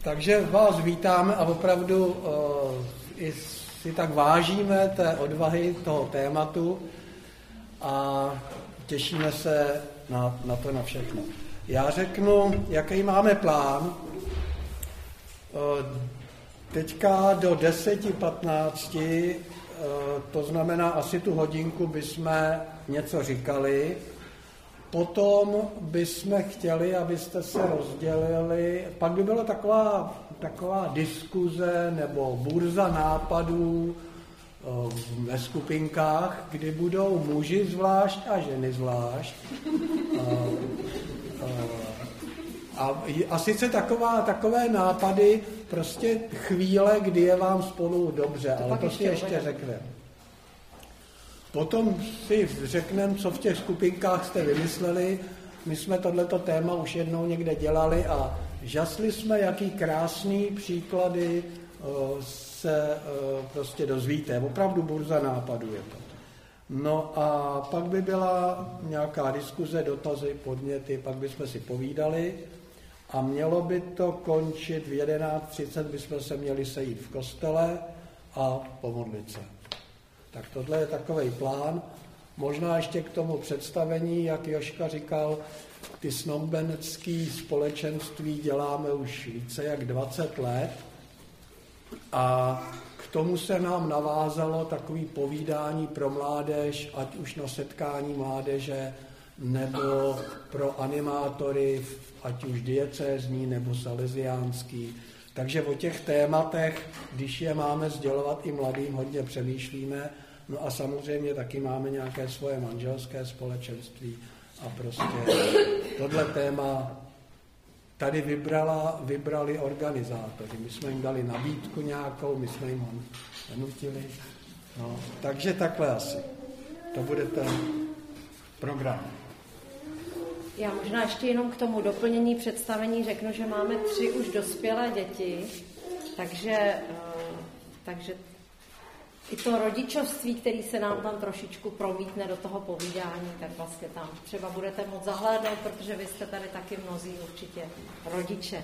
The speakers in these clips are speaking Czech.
Takže vás vítáme a opravdu i si tak vážíme té odvahy toho tématu a těšíme se na to, na všechno. Já řeknu, jaký máme plán. Teďka do 10:15, to znamená asi tu hodinku, bychom něco říkali. Potom bychom chtěli, abyste se rozdělili, pak by byla taková diskuze nebo burza nápadů ve skupinkách, kdy budou muži zvlášť a ženy zvlášť. A sice takové nápady, prostě chvíle, kdy je vám spolu dobře, ale to si ještě řekneme. Potom si řekneme, co v těch skupinkách jste vymysleli. My jsme tohleto téma už jednou někde dělali a žasli jsme, jaký krásný příklady se prostě dozvíte. Opravdu burza nápadů je to. No a pak by byla nějaká diskuze, dotazy, podněty, pak bychom si povídali a mělo by to končit v 11:30, bychom se měli sejít v kostele a pomodlit se. Tak tohle je takovej plán. Možná ještě k tomu představení, jak Jožka říkal, ty snoubenecké společenství děláme už více jak 20 let a k tomu se nám navázalo takový povídání pro mládež, ať už na setkání mládeže, nebo pro animátory, ať už diecézní nebo salesiánský. Takže o těch tématech, když je máme sdělovat i mladým, hodně přemýšlíme. No a samozřejmě taky máme nějaké svoje manželské společenství a prostě tohle téma tady vybrali organizátoři. My jsme jim dali nabídku nějakou, my jsme jim ho nenutili. No, takže takhle asi. To bude ten program. Já možná ještě jenom k tomu doplnění představení řeknu, že máme 3 už dospělé děti, takže i to rodičovství, který se nám tam trošičku promítne do toho povídání, tak vlastně tam třeba budete moct zahlédnout, protože vy jste tady taky mnozí určitě rodiče.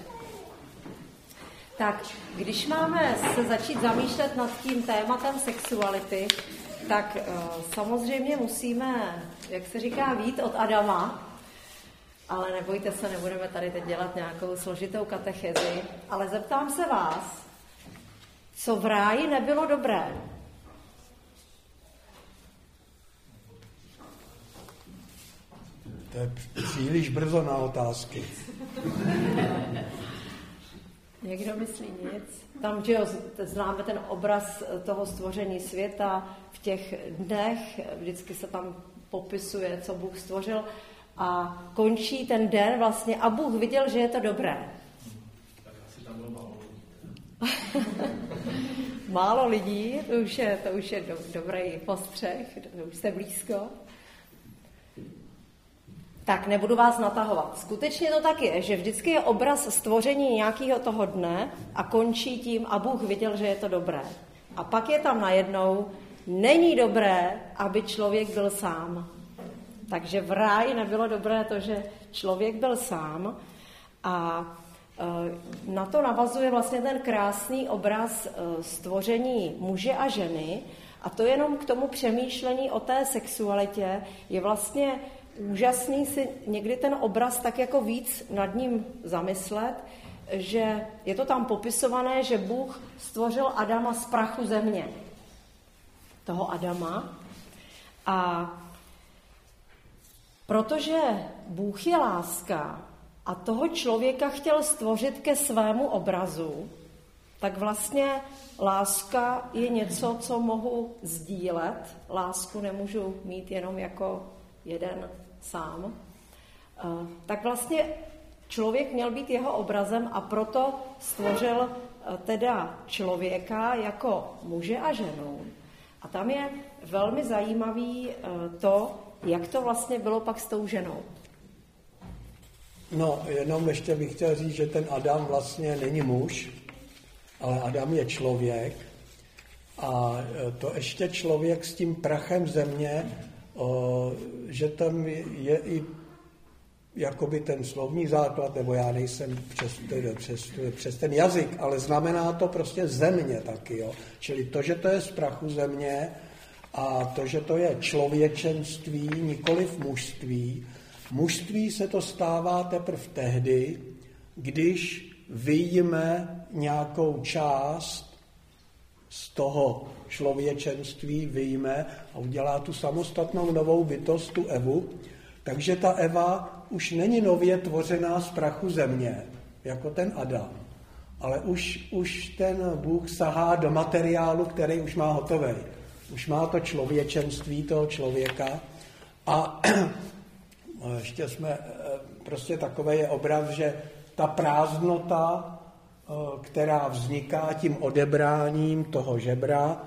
Tak, když máme se začít zamýšlet nad tím tématem sexuality, tak samozřejmě musíme, jak se říká, vyjít od Adama, ale nebojte se, nebudeme tady teď dělat nějakou složitou katechezi, ale zeptám se vás, co v ráji nebylo dobré? To je příliš brzo na otázky. Někdo myslí nic? Tam, že jo, známe ten obraz toho stvoření světa v těch dnech, vždycky se tam popisuje, co Bůh stvořil a končí ten den vlastně a Bůh viděl, že je to dobré. Tak asi tam bylo málo lidí. Málo lidí, to už je dobrý postřeh, to už jste blízko. Tak nebudu vás natahovat. Skutečně to tak je, že vždycky je obraz stvoření nějakého toho dne a končí tím a Bůh viděl, že je to dobré. A pak je tam najednou, není dobré, aby člověk byl sám. Takže v ráji nebylo dobré to, že člověk byl sám a na to navazuje vlastně ten krásný obraz stvoření muže a ženy a to jenom k tomu přemýšlení o té sexualitě je vlastně úžasný si někdy ten obraz tak jako víc nad ním zamyslet, že je to tam popisované, že Bůh stvořil Adama z prachu země. Toho Adama. A protože Bůh je láska a toho člověka chtěl stvořit ke svému obrazu, tak vlastně láska je něco, co mohu sdílet. Lásku nemůžu mít jenom jako jeden sám. Tak vlastně člověk měl být jeho obrazem a proto stvořil teda člověka jako muže a ženu. A tam je velmi zajímavý to, jak to vlastně bylo pak s tou ženou. No, jenom ještě bych chtěl říct, že ten Adam vlastně není muž, ale Adam je člověk a to ještě člověk s tím prachem země, že tam je i jakoby ten slovní základ, nebo já nejsem přes ten jazyk, ale znamená to prostě země taky, jo. Čili to, že to je z prachu země a to, že to je člověčenství, nikoliv mužství. Mužství se to stává teprve tehdy, když vyjme nějakou část z toho člověčenství, vyjme a udělá tu samostatnou novou bytost, tu Evu. Takže ta Eva už není nově tvořená z prachu země, jako ten Adam, ale už ten Bůh sahá do materiálu, který už má hotový. Už má to člověčenství toho člověka a ještě jsme, prostě takový je obraz, že ta prázdnota, která vzniká tím odebráním toho žebra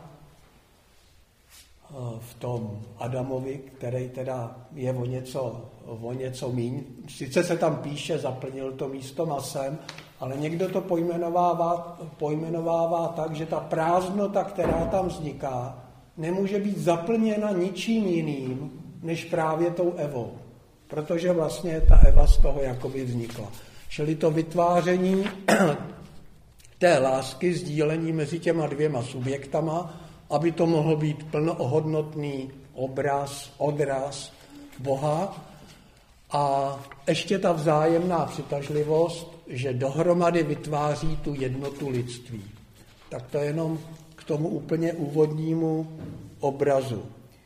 v tom Adamovi, který teda je o něco míň. Sice se tam píše, zaplnil to místo masem, ale někdo to pojmenovává tak, že ta prázdnota, která tam vzniká, nemůže být zaplněna ničím jiným, než právě tou Evou. Protože vlastně ta Eva z toho jakoby vznikla. Čili to vytváření té lásky, sdílení mezi těma dvěma subjektama, aby to mohl být plnoohodnotný odraz Boha a ještě ta vzájemná přitažlivost, že dohromady vytváří tu jednotu lidství. Tak to jenom k tomu úplně úvodnímu obrazu.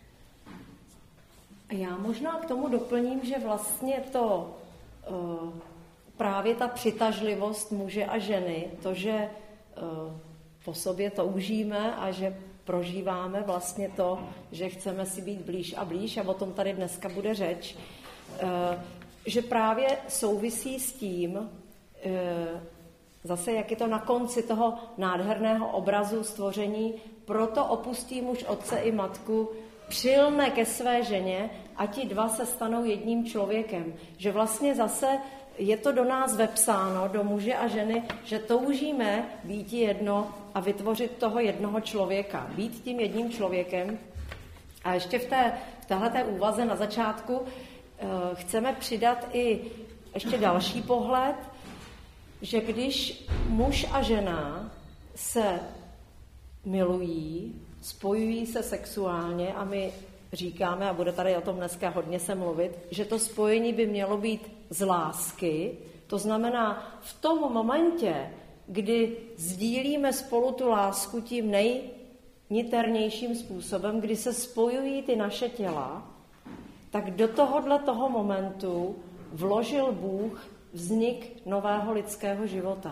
Já možná k tomu doplním, že vlastně to právě ta přitažlivost muže a ženy, to, že po sobě toužíme a že prožíváme vlastně to, že chceme si být blíž a blíž, a o tom tady dneska bude řeč, že právě souvisí s tím, zase jak je to na konci toho nádherného obrazu stvoření, proto opustí muž otce i matku, přilne ke své ženě a ti dva se stanou jedním člověkem. Že vlastně zase je to do nás vepsáno, do muže a ženy, že toužíme být jedno a vytvořit toho jednoho člověka. Být tím jedním člověkem. A ještě v téhleté úvaze na začátku chceme přidat i ještě další pohled, že když muž a žena se milují, spojují se sexuálně a my říkáme, a bude tady o tom dneska hodně se mluvit, že to spojení by mělo být z lásky, to znamená v tom momentě, kdy sdílíme spolu tu lásku tím nejniternějším způsobem, kdy se spojují ty naše těla, tak do toho momentu vložil Bůh vznik nového lidského života.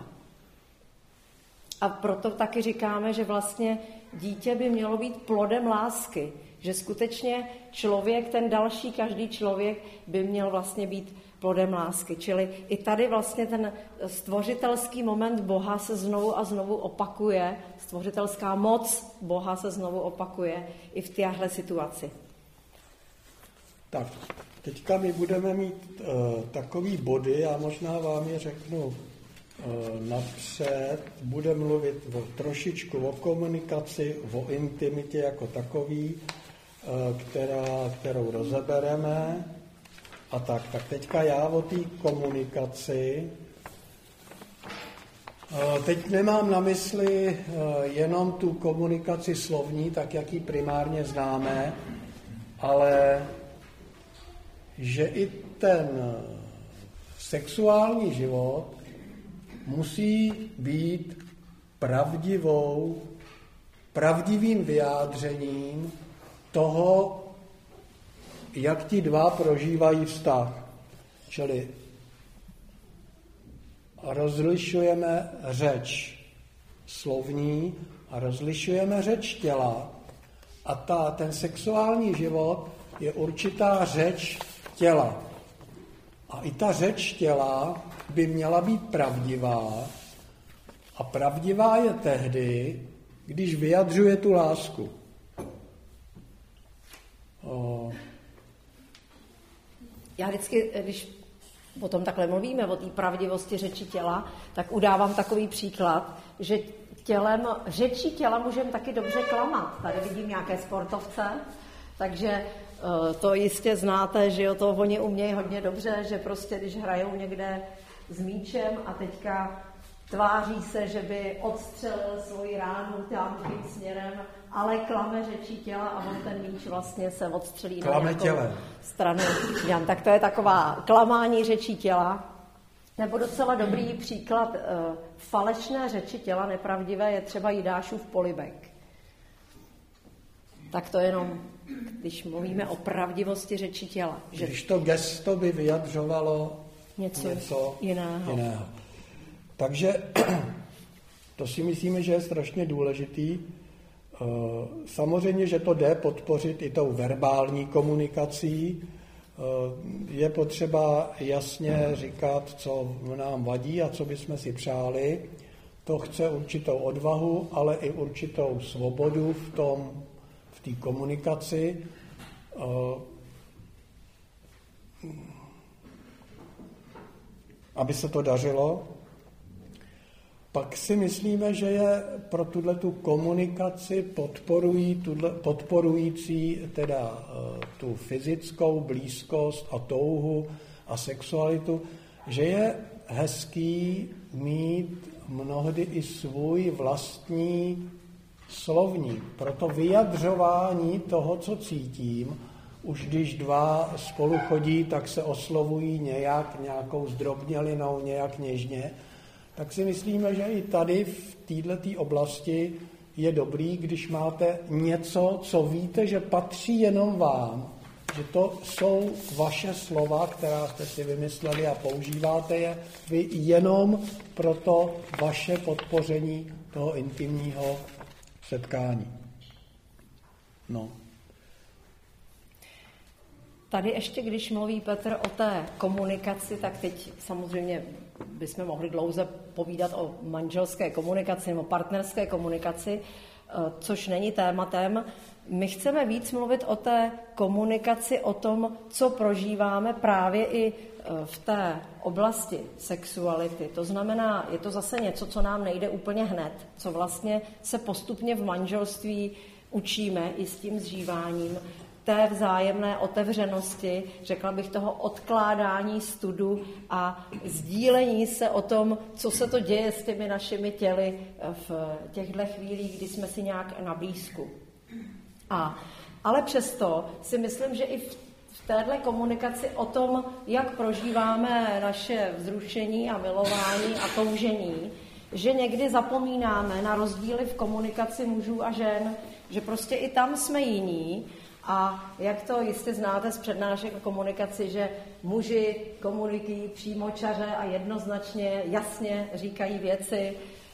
A proto taky říkáme, že vlastně dítě by mělo být plodem lásky, že skutečně člověk, ten další, každý člověk by měl vlastně být plodem lásky. Čili i tady vlastně ten stvořitelský moment Boha se znovu a znovu opakuje, stvořitelská moc Boha se znovu opakuje i v téhle situaci. Tak, teďka my budeme mít takový body, já možná vám je řeknu napřed, budeme mluvit trošičku o komunikaci, o intimitě jako takový, kterou rozebereme. A tak teďka já o té komunikaci. Teď nemám na mysli jenom tu komunikaci slovní, tak jak ji primárně známe, ale že i ten sexuální život musí být pravdivým vyjádřením toho, jak ti dva prožívají vztah. Čili rozlišujeme řeč slovní a rozlišujeme řeč těla. A ten sexuální život je určitá řeč těla. A i ta řeč těla by měla být pravdivá. A pravdivá je tehdy, když vyjadřuje tu lásku. Já vždycky, když o tom takhle mluvíme, o té pravdivosti řeči těla, tak udávám takový příklad, že řečí těla můžeme taky dobře klamat. Tady vidím nějaké sportovce, takže to jistě znáte, že jo, to oni umějí hodně dobře, že prostě když hrajou někde s míčem a teďka tváří se, že by odstřelil svoji ránu tam tím směrem, ale klame řečí těla a on ten míč vlastně se odstřelí na nějakou stranu. Tak to je taková klamání řečí těla. Nebo docela dobrý příklad falešné řeči těla, nepravdivé, je třeba Jidášův polibek. Tak to jenom, když mluvíme o pravdivosti řeči těla. Že když to gesto by vyjadřovalo něco jiného. Takže to si myslíme, že je strašně důležitý. Samozřejmě, že to jde podpořit i tou verbální komunikací. Je potřeba jasně říkat, co nám vadí a co bychom si přáli. To chce určitou odvahu, ale i určitou svobodu v té komunikaci. Aby se to dařilo. Pak si myslíme, že je pro tuhletu komunikaci podporující teda tu fyzickou blízkost a touhu a sexualitu, že je hezký mít mnohdy i svůj vlastní slovník. Proto vyjadřování toho, co cítím, už když dva spolu chodí, tak se oslovují nějakou zdrobnělinou, nějak něžně, tak si myslíme, že i tady v této oblasti je dobrý, když máte něco, co víte, že patří jenom vám, že to jsou vaše slova, která jste si vymysleli a používáte je vy jenom pro to vaše podpoření toho intimního setkání. No. Tady ještě, když mluví Petr o té komunikaci, tak teď samozřejmě bychom mohli dlouze povídat o manželské komunikaci nebo partnerské komunikaci, což není tématem. My chceme víc mluvit o té komunikaci, o tom, co prožíváme právě i v té oblasti sexuality. To znamená, je to zase něco, co nám nejde úplně hned, co vlastně se postupně v manželství učíme i s tím zžíváním, té vzájemné otevřenosti, řekla bych toho odkládání studu a sdílení se o tom, co se to děje s těmi našimi těly v těchto chvílích, kdy jsme si nějak na blízku. Ale přesto si myslím, že i v téhle komunikaci o tom, jak prožíváme naše vzrušení a milování a toužení, že někdy zapomínáme na rozdíly v komunikaci mužů a žen, že prostě i tam jsme jiní. A jak to jistě znáte z přednášek o komunikaci, že muži komunikují přímočaře a jednoznačně, jasně říkají věci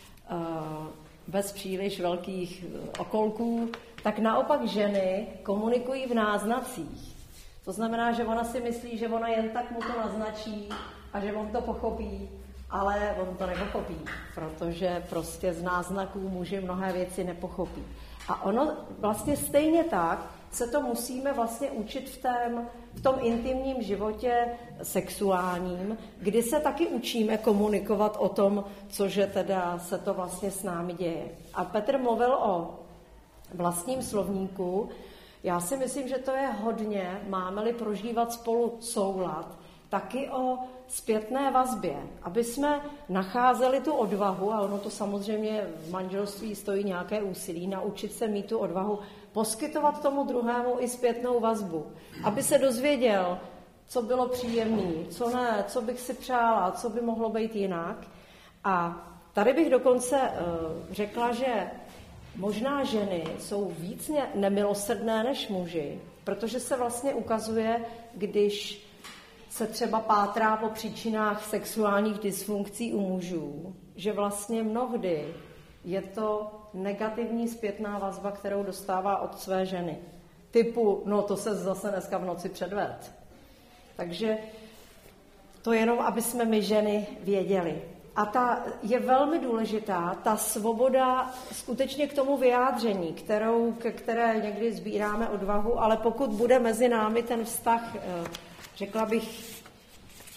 bez příliš velkých okolků, tak naopak ženy komunikují v náznacích. To znamená, že ona si myslí, že ona jen tak mu to naznačí a že on to pochopí, ale on to nepochopí, protože prostě z náznaků muži mnohé věci nepochopí. A ono vlastně stejně tak se to musíme vlastně učit v tom intimním životě sexuálním, kdy se taky učíme komunikovat o tom, cože teda se to vlastně s námi děje. A Petr mluvil o vlastním slovníku. Já si myslím, že to je hodně, máme-li prožívat spolu soulad, taky o zpětné vazbě, aby jsme nacházeli tu odvahu, a ono to samozřejmě v manželství stojí nějaké úsilí, naučit se mít tu odvahu, poskytovat tomu druhému i zpětnou vazbu, aby se dozvěděl, co bylo příjemné, co ne, co bych si přála, co by mohlo být jinak. A tady bych dokonce řekla, že možná ženy jsou víc nemilosrdné než muži, protože se vlastně ukazuje, když se třeba pátrá po příčinách sexuálních dysfunkcí u mužů, že vlastně mnohdy je to negativní zpětná vazba, kterou dostává od své ženy. Typu, no to se zase dneska v noci předved. Takže to jenom, aby jsme my ženy věděli. A ta je velmi důležitá, ta svoboda skutečně k tomu vyjádření, které někdy sbíráme odvahu, ale pokud bude mezi námi ten vztah, řekla bych,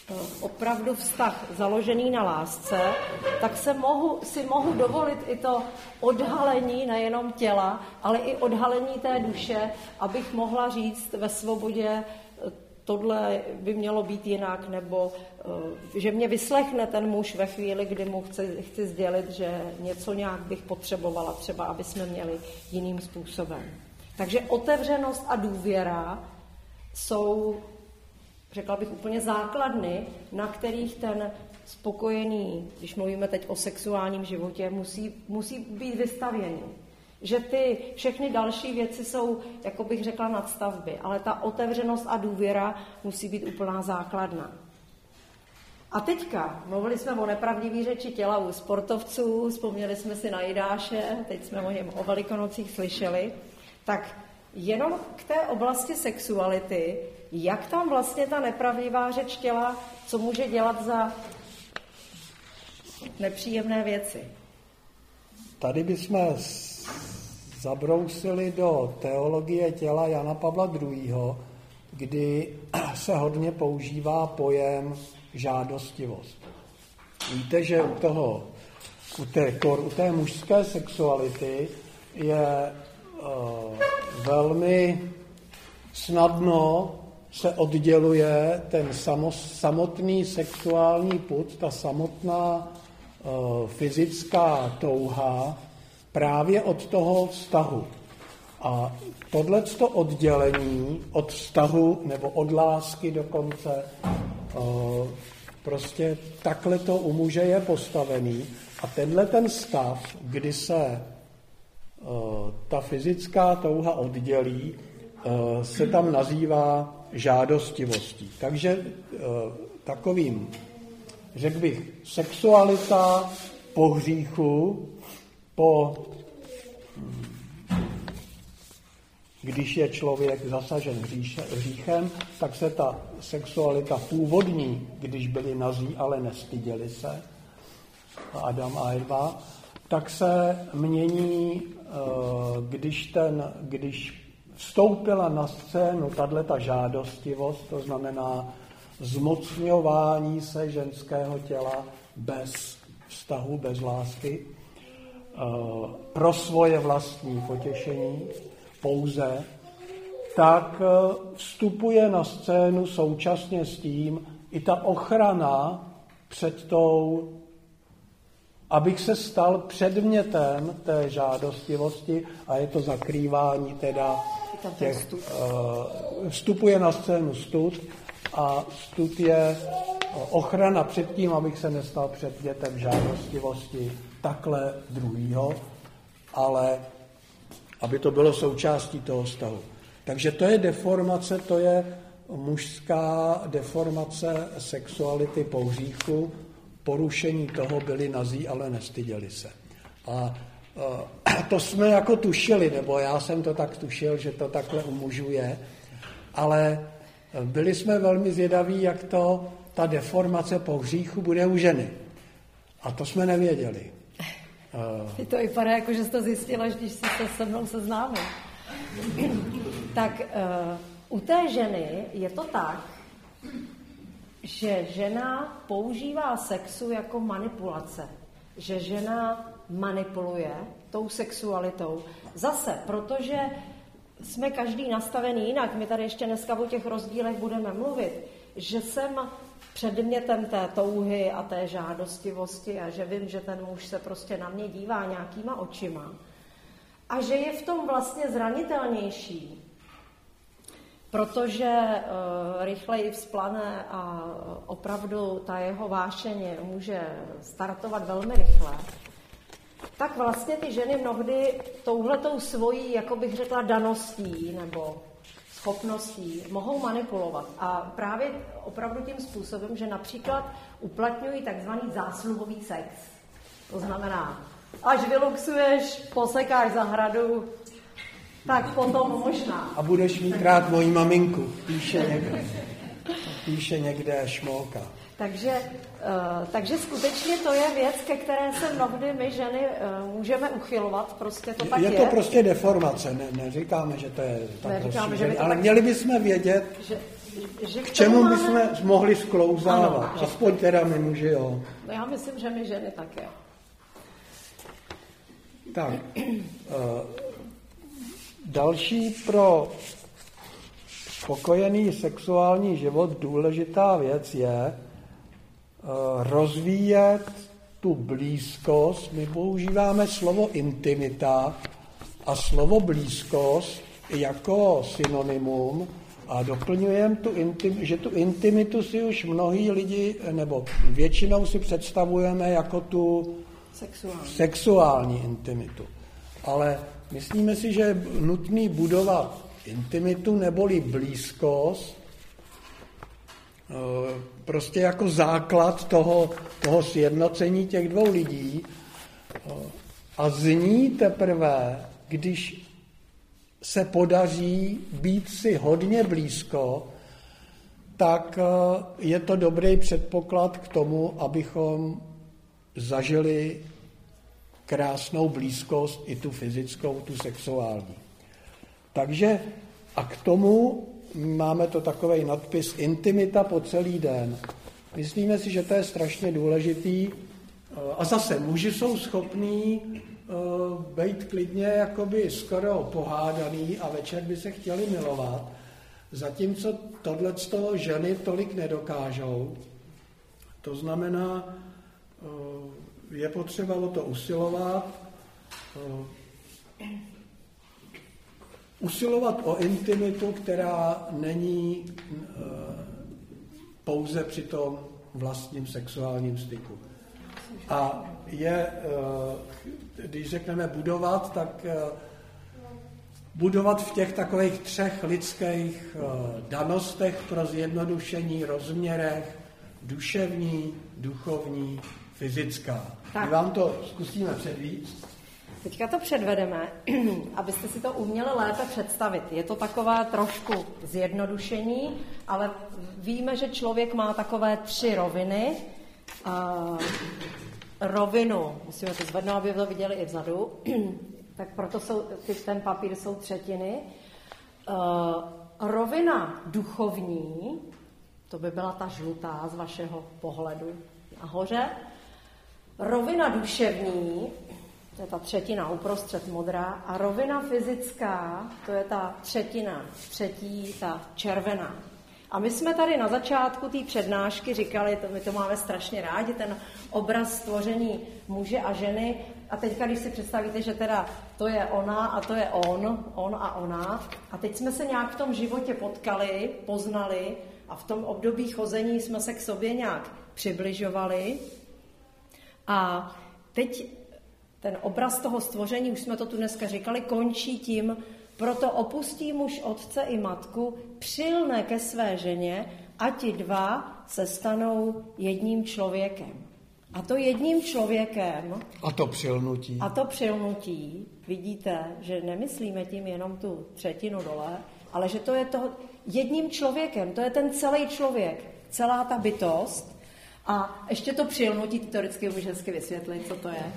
opravdu vztah založený na lásce, tak si mohu dovolit i to odhalení nejenom těla, ale i odhalení té duše, abych mohla říct ve svobodě, tohle by mělo být jinak, nebo že mě vyslechne ten muž ve chvíli, kdy mu chci sdělit, že něco nějak bych potřebovala, třeba aby jsme měli jiným způsobem. Takže otevřenost a důvěra jsou, řekla bych, úplně základny, na kterých ten spokojený, když mluvíme teď o sexuálním životě, musí být vystavěný. Že ty všechny další věci jsou, jako bych řekla, nadstavby, ale ta otevřenost a důvěra musí být úplná základna. A teďka, mluvili jsme o nepravdivý řeči těla u sportovců, vzpomněli jsme si na Jidáše, teď jsme o něm o Velikonocích slyšeli, tak jenom k té oblasti sexuality, jak tam vlastně ta nepravdivá řeč těla, co může dělat za nepříjemné věci? Tady bychom zabrousili do teologie těla Jana Pavla II., kdy se hodně používá pojem žádostivost. Víte, že u té mužské sexuality je velmi snadno se odděluje ten samotný sexuální pud, ta samotná fyzická touha právě od toho vztahu. A tohleto oddělení od vztahu nebo od lásky dokonce, prostě takhle to u muže je postavený. A tenhle ten stav, kdy se ta fyzická touha oddělí, se tam nazývá žádostivostí. Takže takovým, řekl bych, sexualita po hříchu, když je člověk zasažen hříchem, tak se ta sexualita původní, když byli nazí, ale nestyděli se, Adam a Eva, tak se mění, když vstoupila na scénu tato žádostivost, to znamená zmocňování se ženského těla bez vztahu, bez lásky, pro svoje vlastní potěšení pouze, tak vstupuje na scénu současně s tím i ta ochrana před tou, abych se stal předmětem té žádostivosti, a je to zakrývání teda těch, vstupuje na scénu stud, a stud je ochrana před tím, abych se nestal předmětem žádostivosti takhle druhýho, ale aby to bylo součástí toho vztahu. Takže to je deformace, to je mužská deformace sexuality po hříchu, porušení toho byli nazí, ale nestyděli se. A to jsme jako tušili, nebo já jsem to tak tušil, že to takhle u mužů je, ale byli jsme velmi zvědaví, jak ta deformace po hříchu bude u ženy. A to jsme nevěděli. To vypadá jako, že jsi to zjistila, když jsi se se mnou seznámil. Tak u té ženy je to tak, že žena používá sexu jako manipulace. Že žena manipuluje tou sexualitou. Zase, protože jsme každý nastavený jinak, my tady ještě dneska o těch rozdílech budeme mluvit, že jsem předmětem té touhy a té žádostivosti a že vím, že ten muž se prostě na mě dívá nějakýma očima a že je v tom vlastně zranitelnější, protože rychleji vzplane a opravdu ta jeho vášeň může startovat velmi rychle, tak vlastně ty ženy mnohdy touhletou svojí, jako bych řekla, daností nebo schopností mohou manipulovat. A právě opravdu tím způsobem, že například uplatňují takzvaný zásluhový sex. To znamená, až vyluxuješ, posekáš zahradu, tak potom možná. A budeš mít rád moji maminku, píše někde Šmolka. Takže skutečně to je věc, ke které se mnohdy my ženy můžeme uchylovat, prostě to tak je. Je to prostě deformace, neříkáme, že to je tak rozšířené, ale měli bychom vědět, K čemu bychom mohli sklouzávat? Ano, aspoň teda my muži, jo. No já myslím, že my ženy také. Tak. Další pro spokojený sexuální život důležitá věc je rozvíjet tu blízkost. My používáme slovo intimita a slovo blízkost jako synonymum a doplňujeme, že tu intimitu si už mnohí lidi, nebo většinou si představujeme jako tu sexuální intimitu. Ale myslíme si, že je nutný budovat intimitu neboli blízkost prostě jako základ toho sjednocení těch dvou lidí a z ní teprve, když se podaří být si hodně blízko, tak je to dobrý předpoklad k tomu, abychom zažili krásnou blízkost, i tu fyzickou, tu sexuální. Takže a k tomu máme to takovej nadpis intimita po celý den. Myslíme si, že to je strašně důležitý. A zase muži jsou schopní být klidně jakoby skoro pohádaný a večer by se chtěli milovat, zatímco tohleto ženy tolik nedokážou. To znamená, je potřeba o to usilovat o intimitu, která není pouze při tom vlastním sexuálním styku. A je, když řekneme budovat, tak budovat v těch takových 3 lidských danostech pro zjednodušení, rozměrech, duševní, duchovní, fyzická. My vám to zkusíme předvíct. Teďka to předvedeme, abyste si to uměli lépe představit. Je to takové trošku zjednodušení, ale víme, že člověk má takové 3 roviny. Rovinu, musíme to zvednout, aby to viděli i vzadu, tak proto ten papír jsou 3. Rovina duchovní, to by byla ta žlutá z vašeho pohledu nahoře. Rovina duševní, to je ta 3. uprostřed modrá, a rovina fyzická, to je ta 3., ta červená. A my jsme tady na začátku té přednášky říkali, my to máme strašně rádi, ten obraz stvoření muže a ženy. A teďka, když si představíte, že teda to je ona a to je on a ona. A teď jsme se nějak v tom životě potkali, poznali a v tom období chození jsme se k sobě nějak přibližovali. A teď ten obraz toho stvoření, už jsme to tu dneska říkali, končí tím, proto opustí muž otce i matku, přilne ke své ženě a ti 2 se stanou jedním člověkem. A to jedním člověkem... A to přilnutí, vidíte, že nemyslíme tím jenom tu 3. dole, ale že to je to jedním člověkem, to je ten celý člověk, celá ta bytost. A ještě to přilnutí, ty to vždycky můžeš hezky vysvětlit, co to je.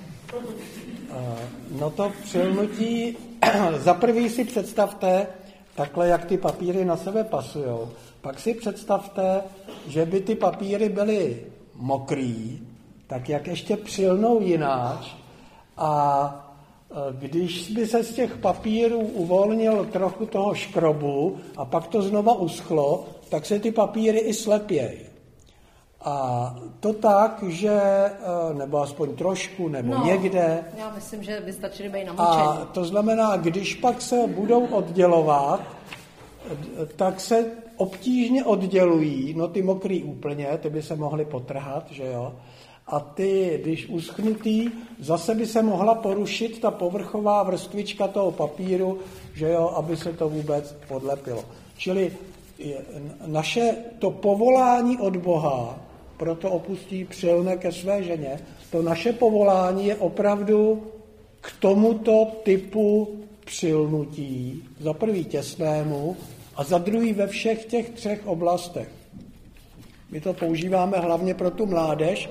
No to přilnutí, za prvý si představte, takhle jak ty papíry na sebe pasujou, pak si představte, že by ty papíry byly mokrý, tak jak ještě přilnou jináč a když by se z těch papírů uvolnil trochu toho škrobu a pak to znova uschlo, tak se ty papíry i slepějí. A to tak, že, nebo aspoň trošku, nebo někde. Já myslím, že by stačily být namočení. A to znamená, když pak se budou oddělovat, tak se obtížně oddělují, no ty mokrý úplně, ty by se mohly potrhat, že jo. A ty, když uschnutý, zase by se mohla porušit ta povrchová vrstvička toho papíru, že jo, aby se to vůbec podlepilo. Čili naše to povolání od Boha, proto opustí, přilne ke své ženě, to naše povolání je opravdu k tomuto typu přilnutí, za prvý těsnému a za druhý ve všech těch 3 oblastech. My to používáme hlavně pro tu mládež,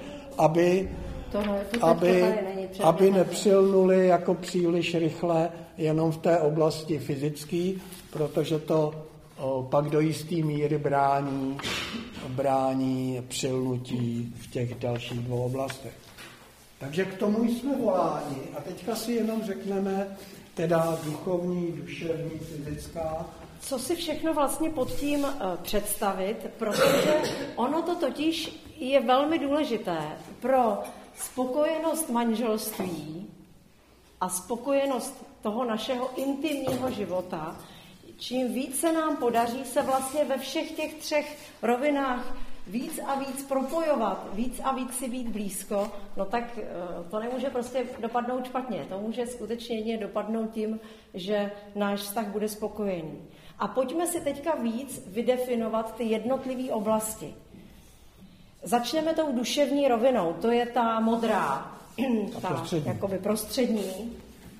aby nepřilnuli jako příliš rychle jenom v té oblasti fyzické, protože to pak do jisté míry brání přilnutí v těch dalších dvou oblastech. Takže k tomu jsme voláni a teďka si jenom řekneme teda duchovní, duševní, fyzická. Co si všechno vlastně pod tím představit, protože ono to totiž je velmi důležité pro spokojenost manželství a spokojenost toho našeho intimního života. Čím více nám podaří se vlastně ve všech těch třech rovinách víc a víc propojovat, víc a víc si být blízko, no tak to nemůže prostě dopadnout špatně. To může skutečně jedině dopadnout tím, že náš vztah bude spokojený. A pojďme si teďka víc vydefinovat ty jednotlivé oblasti. Začneme tou duševní rovinou, to je ta modrá, ta jakoby prostřední.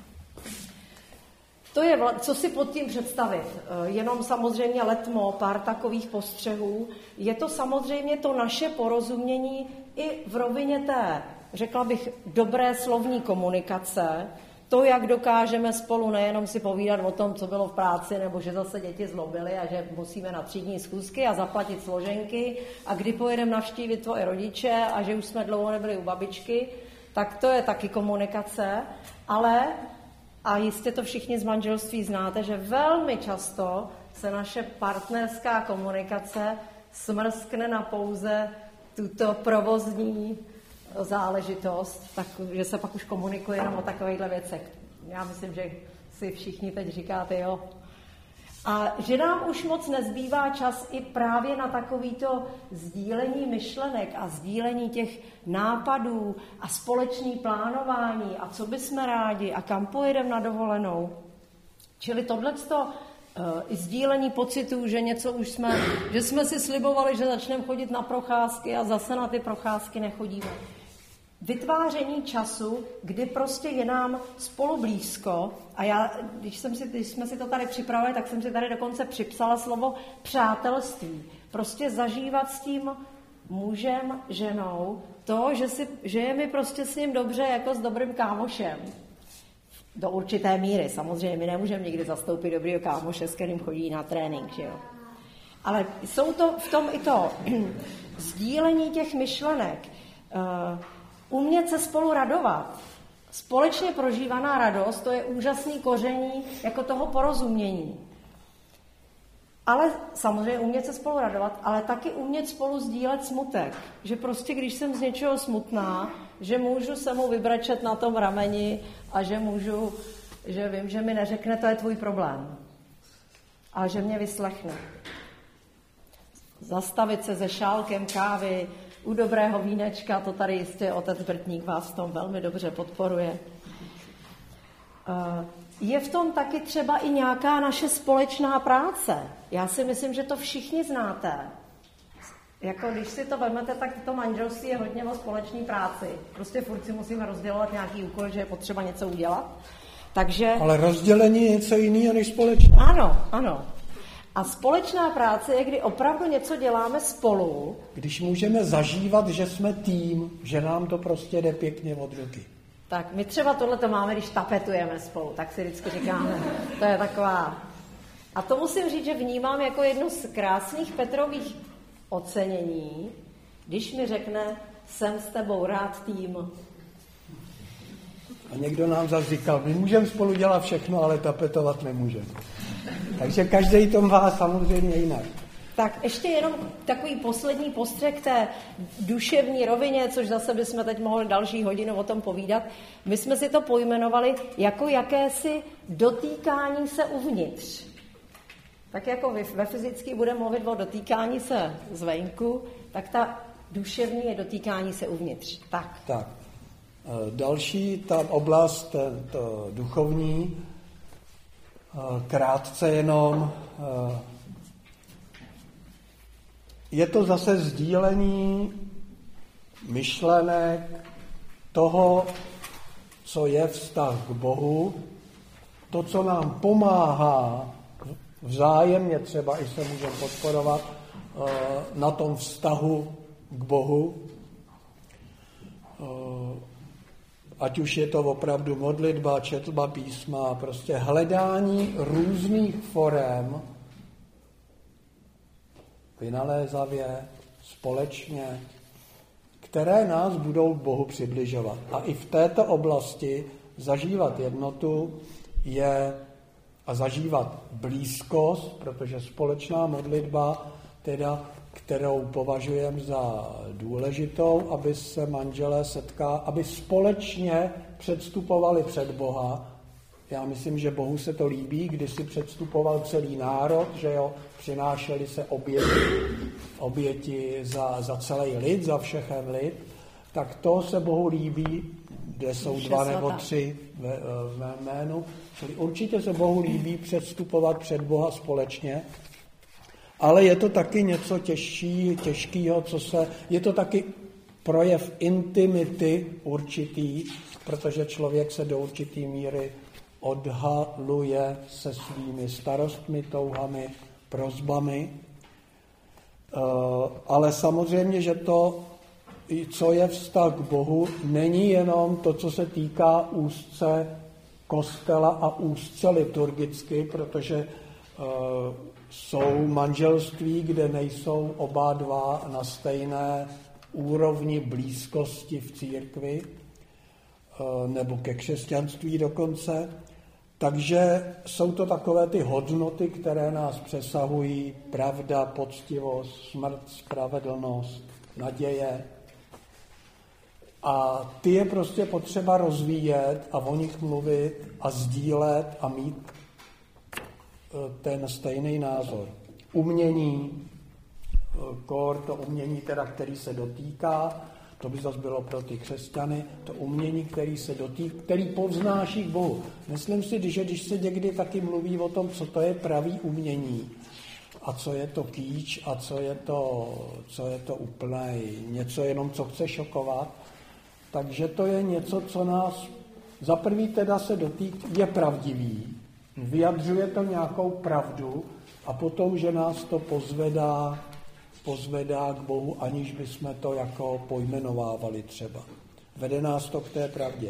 To je, co si pod tím představit. Jenom samozřejmě letmo, pár takových postřehů. Je to samozřejmě to naše porozumění i v rovině té, řekla bych, dobré slovní komunikace. To, jak dokážeme spolu nejenom si povídat o tom, co bylo v práci, nebo že zase děti zlobily a že musíme na třídní schůzky a zaplatit složenky a kdy pojedeme navštívit tvoje rodiče a že už jsme dlouho nebyli u babičky, tak to je taky komunikace, ale a jistě to všichni z manželství znáte, že velmi často se naše partnerská komunikace smrskne na pouze tuto provozní záležitost, tak, že se pak už komunikuje jenom o takovýchhle věcech. Já myslím, že si všichni teď říkáte, jo. A že nám už moc nezbývá čas i právě na takovýto sdílení myšlenek a sdílení těch nápadů a společný plánování a co bychom rádi a kam pojedeme na dovolenou. Čili tohleto i sdílení pocitů, že něco už že jsme si slibovali, že začneme chodit na procházky a zase na ty procházky nechodíme. Vytváření času, kdy prostě je nám spolu blízko a já, když jsme si to tady připravili, tak jsem si tady dokonce připsala slovo přátelství. Prostě zažívat s tím mužem, ženou to, že je mi prostě s ním dobře jako s dobrým kámošem. Do určité míry. Samozřejmě my nemůžeme nikdy zastoupit dobrýho kámoše, s kterým chodí na trénink, že jo. Ale jsou to v tom i to sdílení těch myšlenek, umět se spolu radovat. Společně prožívaná radost, to je úžasný koření jako toho porozumění. Ale samozřejmě umět se spolu radovat, ale taky umět spolu sdílet smutek. Že prostě, když jsem z něčeho smutná, že můžu se mu vybrečet na tom rameni a že vím, že mi neřekne, to je tvůj problém. Ale že mě vyslechne. Zastavit se se šálkem kávy, u dobrého vínečka, to tady jistě otec Brtník vás v tom velmi dobře podporuje. Je v tom taky třeba i nějaká naše společná práce. Já si myslím, že to všichni znáte. Jako když si to vezmete, tak to manželství je hodně o společné práci. Prostě furt si musíme rozdělovat nějaký úkol, že je potřeba něco udělat. Takže... Ale rozdělení je něco jiného než společné. Ano, ano. A společná práce je, kdy opravdu něco děláme spolu. Když můžeme zažívat, že jsme tým, že nám to prostě jde pěkně od ruky. Tak my třeba tohleto máme, když tapetujeme spolu, tak si vždycky říkáme, to je taková... A to musím říct, že vnímám jako jedno z krásných Petrových ocenění, když mi řekne, jsem s tebou rád tým. A někdo nám zase říkal, my můžeme spolu dělat všechno, ale tapetovat nemůžeme. Takže každý to má samozřejmě jinak. Tak ještě jenom takový poslední postřeh k té duševní rovině, což zase bychom teď mohli další hodinu o tom povídat. My jsme si to pojmenovali jako jakési dotýkání se uvnitř. Tak jako ve fyzické budeme mluvit o dotýkání se zvenku, tak ta duševní je dotýkání se uvnitř. Tak. Další ta oblast, to duchovní, krátce jenom, je to zase sdílení myšlenek toho, co je vztah k Bohu, to, co nám pomáhá vzájemně, třeba i se můžeme podporovat na tom vztahu k Bohu, ať už je to opravdu modlitba, četba písma, prostě hledání různých forem vynalézavě, společně, které nás budou k Bohu přibližovat. A i v této oblasti zažívat jednotu je a zažívat blízkost, protože společná modlitba, teda, kterou považujeme za důležitou, aby se manželé aby společně předstupovali před Boha. Já myslím, že Bohu se to líbí, když si předstupoval celý národ, že jo, přinášeli se oběti za celý lid, za všechen lid, tak to se Bohu líbí, kde jsou 2 nebo 3 v mém jménu. Čili určitě se Bohu líbí předstupovat před Boha společně, ale je to taky něco těžkého, je to taky projev intimity určitý, protože člověk se do určitý míry odhaluje se svými starostmi, touhami, prosbami. Ale samozřejmě, že to, co je vztah k Bohu, není jenom to, co se týká úzce kostela a úzce liturgicky, protože jsou manželství, kde nejsou oba dva na stejné úrovni blízkosti v církvi, nebo ke křesťanství dokonce. Takže jsou to takové ty hodnoty, které nás přesahují: pravda, poctivost, smrt, spravedlnost, naděje. A ty je prostě potřeba rozvíjet a o nich mluvit a sdílet a mít ten stejný názor. Umění, to umění, teda, který se dotýká, to by zase bylo pro ty křesťany, to umění, který povznáší k Bohu. Myslím si, že když se někdy taky mluví o tom, co to je pravý umění a co je to kýč a co je to úplné něco jenom, co chce šokovat, takže to je něco, co nás za prvý teda se je pravdivý, vyjadřuje to nějakou pravdu a potom, že nás to pozvedá k Bohu, aniž bychom to jako pojmenovávali třeba. Vede nás to k té pravdě.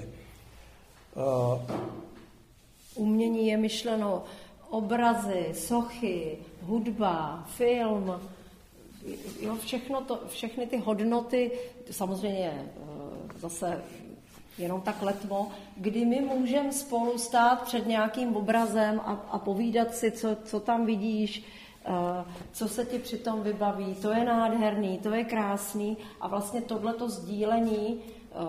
Umění je myšleno obrazy, sochy, hudba, film, jo, všechny ty hodnoty, samozřejmě zase jenom tak letmo, kdy my můžeme spolu stát před nějakým obrazem a povídat si, co tam vidíš, co se ti přitom vybaví, to je nádherný, to je krásný a vlastně tohleto sdílení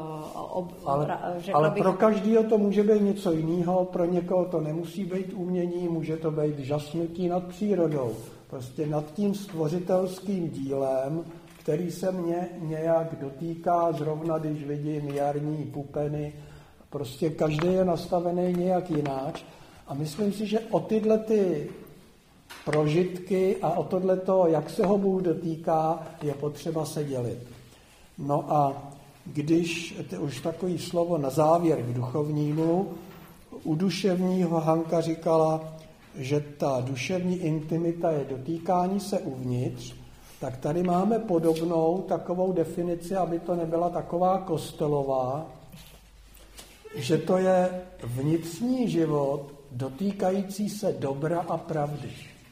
ale pro každého to může být něco jiného, pro někoho to nemusí být umění, může to být žasnutí nad přírodou, prostě nad tím stvořitelským dílem, který se mě nějak dotýká, zrovna když vidím jarní pupeny, prostě každý je nastavený nějak jináč a myslím si, že o tyhle ty prožitky a o tohleto, jak se ho Bůh dotýká, je potřeba se dělit. No a když, už takový slovo na závěr k duchovnímu, u duševního Hanka říkala, že ta duševní intimita je dotýkání se uvnitř, tak tady máme podobnou takovou definici, aby to nebyla taková kostelová, že to je vnitřní život dotýkající se dobra a pravdy.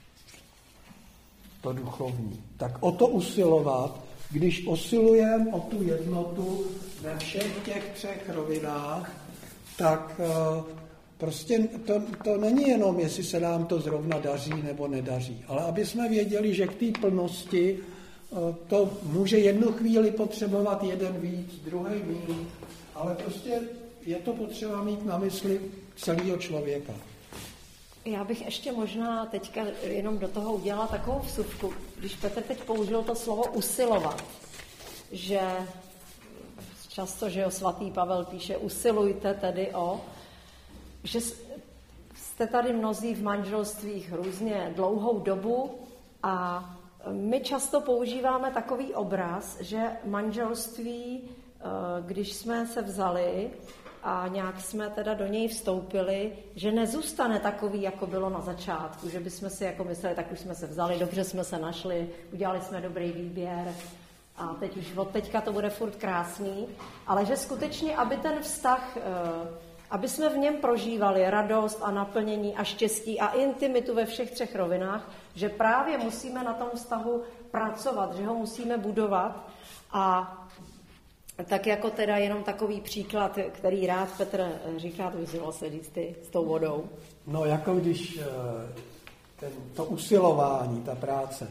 To duchovní. Tak o to usilovat, když usilujeme o tu jednotu ve všech těch 3 rovinách, tak prostě to není jenom, jestli se nám to zrovna daří nebo nedaří, ale aby jsme věděli, že k té plnosti to může jednu chvíli potřebovat jeden víc, druhý míň, ale prostě je to potřeba mít na mysli celého člověka. Já bych ještě možná teďka jenom do toho udělala takovou vsuvku, když Petr teď použil to slovo usilovat, že často, že jo, svatý Pavel píše usilujte tedy že jste tady mnozí v manželstvích různě dlouhou dobu a my často používáme takový obraz, že manželství, když jsme se vzali a nějak jsme teda do něj vstoupili, že nezůstane takový, jako bylo na začátku, že bychom si jako mysleli, tak už jsme se vzali, dobře jsme se našli, udělali jsme dobrý výběr a teď už od teďka to bude furt krásný, ale že skutečně, aby ten vztah aby jsme v něm prožívali radost a naplnění a štěstí a intimitu ve všech 3 rovinách, že právě musíme na tom vztahu pracovat, že ho musíme budovat. A tak jako teda jenom takový příklad, který rád Petr říká, to bys měl se říct ty s tou vodou. No jako když to usilování, ta práce,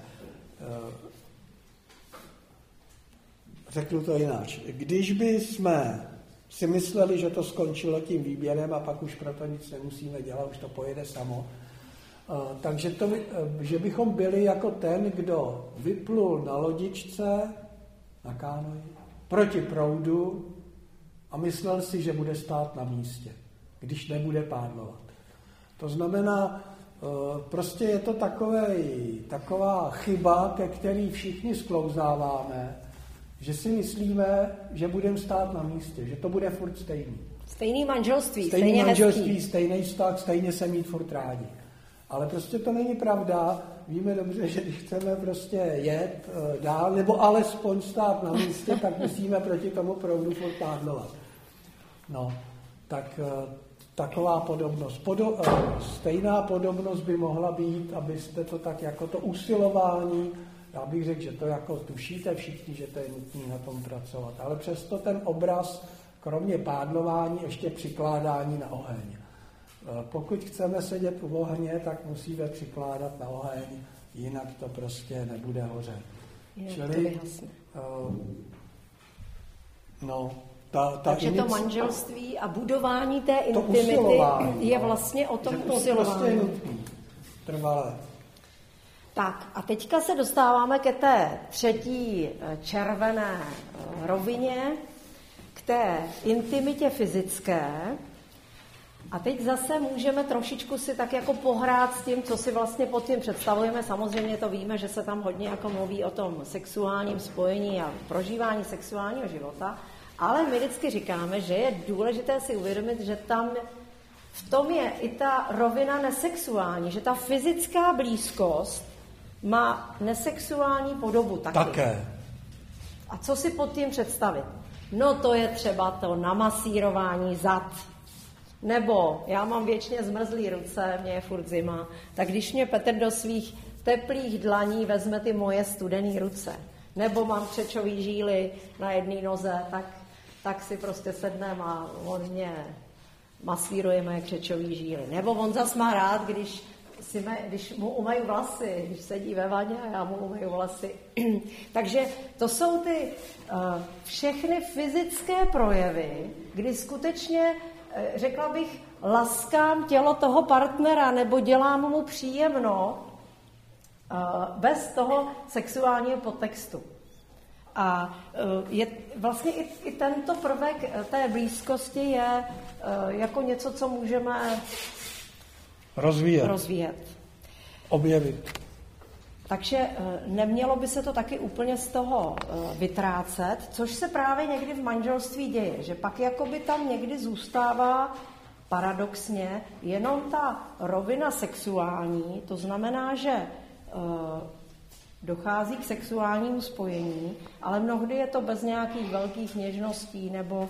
řeknu to jináč, když by jsme si mysleli, že to skončilo tím výběrem a pak už proto nic nemusíme dělat, už to pojede samo, takže že bychom byli jako ten, kdo vyplul na lodičce, na kánoji, proti proudu a myslel si, že bude stát na místě, když nebude pádlovat. To znamená, prostě je to taková chyba, ke který všichni sklouzáváme, že si myslíme, že budeme stát na místě, že to bude furt stejný. Stejný manželství, stejný manželství, stejný vztah, stejně se mít furt rádi. Ale prostě to není pravda. Víme dobře, že když chceme prostě jet dál, nebo alespoň stát na místě, tak musíme proti tomu proudu furt pádlovat. No, tak taková podobnost. Stejná podobnost by mohla být, abyste to tak jako to usilování, já bych řekl, že to jako tušíte všichni, že to je nutné na tom pracovat. Ale přesto ten obraz, kromě pádlování, ještě přikládání na oheň. Pokud chceme sedět u ohně, tak musíme přikládat na oheň, jinak to prostě nebude hořet. Čili, takže to manželství a budování té intimity je vlastně o tom usilování. Prostě je nutný, trvalé. Tak a teďka se dostáváme ke té 3. červené rovině, k té intimitě fyzické. A teď zase můžeme trošičku si tak jako pohrát s tím, co si vlastně pod tím představujeme. Samozřejmě to víme, že se tam hodně jako mluví o tom sexuálním spojení a prožívání sexuálního života, ale my vždycky říkáme, že je důležité si uvědomit, že tam v tom je i ta rovina nesexuální, že ta fyzická blízkost má nesexuální podobu taky. Také. A co si pod tím představit? No to je třeba to namasírování zad. Nebo já mám věčně zmrzlý ruce, mě je furt zima, tak když mě Petr do svých teplých dlaní vezme ty moje studený ruce, nebo mám křečový žíly na jedné noze, tak si prostě sedneme a on mě masíruje moje křečový žíly. Nebo on zas má rád, když mu umají vlasy, když sedí ve vaně a já mu umyju vlasy. Takže to jsou ty všechny fyzické projevy, kdy skutečně, řekla bych, laskám tělo toho partnera nebo dělám mu příjemno bez toho sexuálního podtextu. A je vlastně i tento prvek té blízkosti je jako něco, co můžeme rozvíjet. Objevit. Takže nemělo by se to taky úplně z toho vytrácet, což se právě někdy v manželství děje, že pak jakoby tam někdy zůstává paradoxně jenom ta rovina sexuální, to znamená, že dochází k sexuálnímu spojení, ale mnohdy je to bez nějakých velkých něžností nebo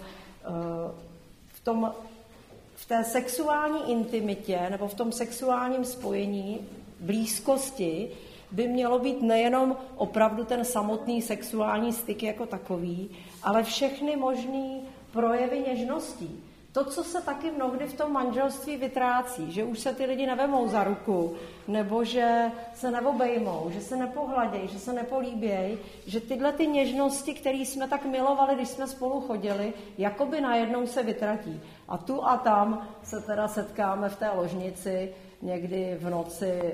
v té sexuální intimitě nebo v tom sexuálním spojení, blízkosti, by mělo být nejenom opravdu ten samotný sexuální styk jako takový, ale všechny možný projevy něžností. To, co se taky mnohdy v tom manželství vytrácí, že už se ty lidi nevemou za ruku, nebo že se neobejmou, že se nepohladějí, že se nepolíbějí, že tyhle ty něžnosti, které jsme tak milovali, když jsme spolu chodili, jakoby najednou se vytratí. A tu a tam se teda setkáme v té ložnici někdy v noci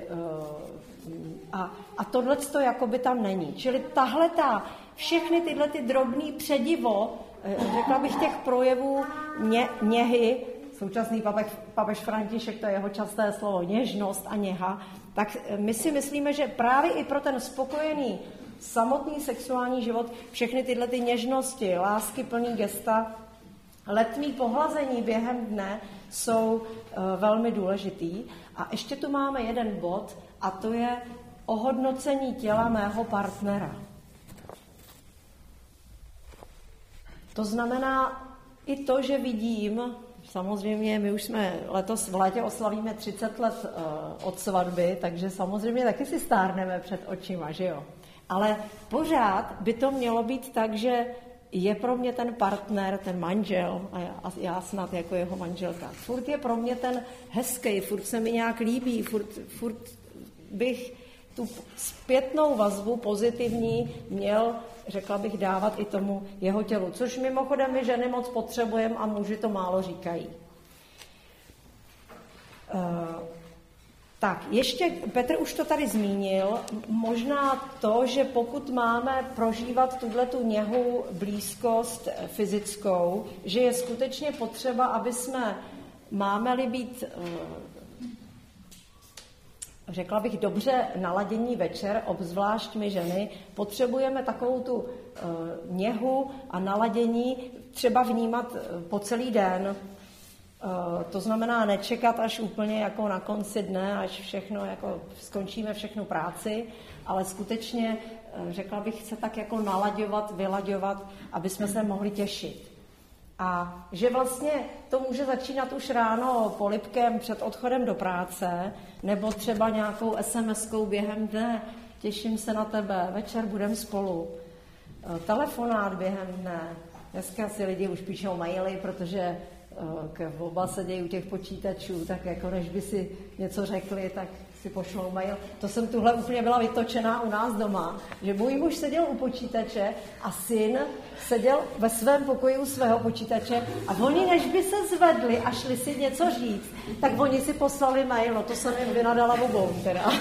a tohleto jakoby tam není. Čili všechny tyhle ty drobný předivo, řekla bych těch projevů něhy, současný papež František, to je jeho časté slovo, něžnost a něha, tak my si myslíme, že právě i pro ten spokojený samotný sexuální život všechny tyhle ty něžnosti, lásky plný gesta, letmý pohlazení během dne jsou velmi důležitý. A ještě tu máme jeden bod a to je ohodnocení těla mého partnera. To znamená i to, že vidím, když samozřejmě my už jsme letos v létě oslavíme 30 let od svatby, takže samozřejmě taky si stárneme před očima, že jo. Ale pořád by to mělo být tak, že je pro mě ten partner, ten manžel, a já snad jako jeho manželka, furt je pro mě ten hezký, furt se mi nějak líbí, furt bych tu zpětnou vazbu pozitivní měl, řekla bych, dávat i tomu jeho tělu, což mimochodem my ženy moc potřebujeme a muži to málo říkají. Tak, ještě Petr už to tady zmínil, možná to, že pokud máme prožívat tuhletu něhu, blízkost fyzickou, že je skutečně potřeba, aby jsme, máme-li být, řekla bych, dobře naladění večer, obzvlášť my ženy, potřebujeme takovou tu něhu a naladění třeba vnímat po celý den. To znamená nečekat až úplně jako na konci dne, až všechno, jako skončíme všechnu práci, ale skutečně, řekla bych, se tak jako nalaďovat, vylaďovat, aby jsme se mohli těšit. A že vlastně to může začínat už ráno polibkem před odchodem do práce, nebo třeba nějakou SMS-kou během dne, těším se na tebe, večer budeme spolu, telefonát během dne. Dneska si lidi už píšou maily, protože oba sedějí u těch počítačů, tak jako než by si něco řekli, tak si pošlou mail. To jsem tuhle úplně byla vytočená u nás doma, že můj muž seděl u počítače a syn seděl ve svém pokoji u svého počítače a oni, než by se zvedli a šli si něco říct, tak oni si poslali mail, no to jsem jim vynadala obou teda.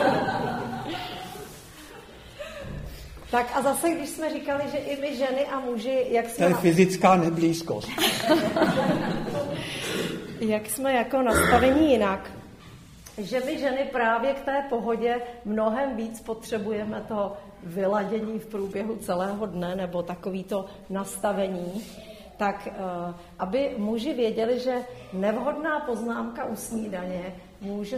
Tak a zase, když jsme říkali, že i my ženy a muži, jak jsme... To je fyzická neblízkost. Jak jsme jako nastavení jinak, že my ženy právě k té pohodě mnohem víc potřebujeme to vyladění v průběhu celého dne, nebo takovýto nastavení, tak aby muži věděli, že nevhodná poznámka u snídaně může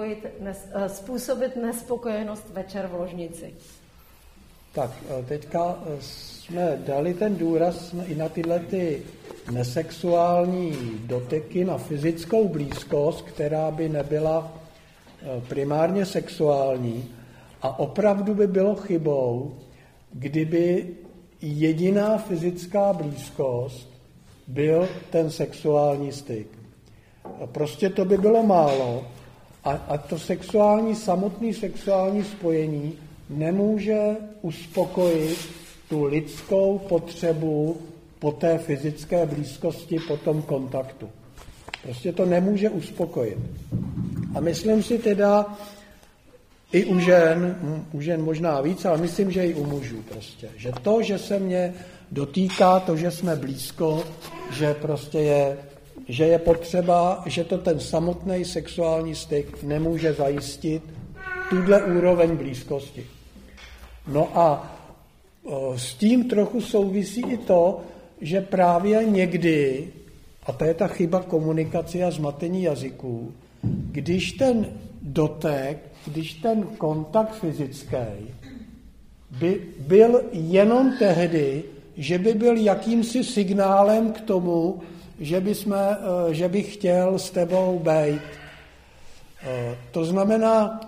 způsobit nespokojenost večer v ložnici. Tak, teďka jsme dali ten důraz i na tyhle ty nesexuální doteky, na fyzickou blízkost, která by nebyla primárně sexuální. A opravdu by bylo chybou, kdyby jediná fyzická blízkost byl ten sexuální styk. Prostě to by bylo málo a to samotné sexuální spojení nemůže uspokojit tu lidskou potřebu po té fyzické blízkosti, po tom kontaktu. Prostě to nemůže uspokojit. A myslím si teda i u žen možná víc, ale myslím, že i u mužů prostě. Že to, že se mě dotýká, to, že jsme blízko, že prostě je potřeba, že to ten samotný sexuální styk nemůže zajistit tuhle úroveň blízkosti. No a s tím trochu souvisí i to, že právě někdy, a to je ta chyba komunikace a zmatení jazyků, když ten dotek, když ten kontakt fyzický by byl jenom tehdy, že by byl jakýmsi signálem k tomu, že bych chtěl s tebou bejt. To znamená,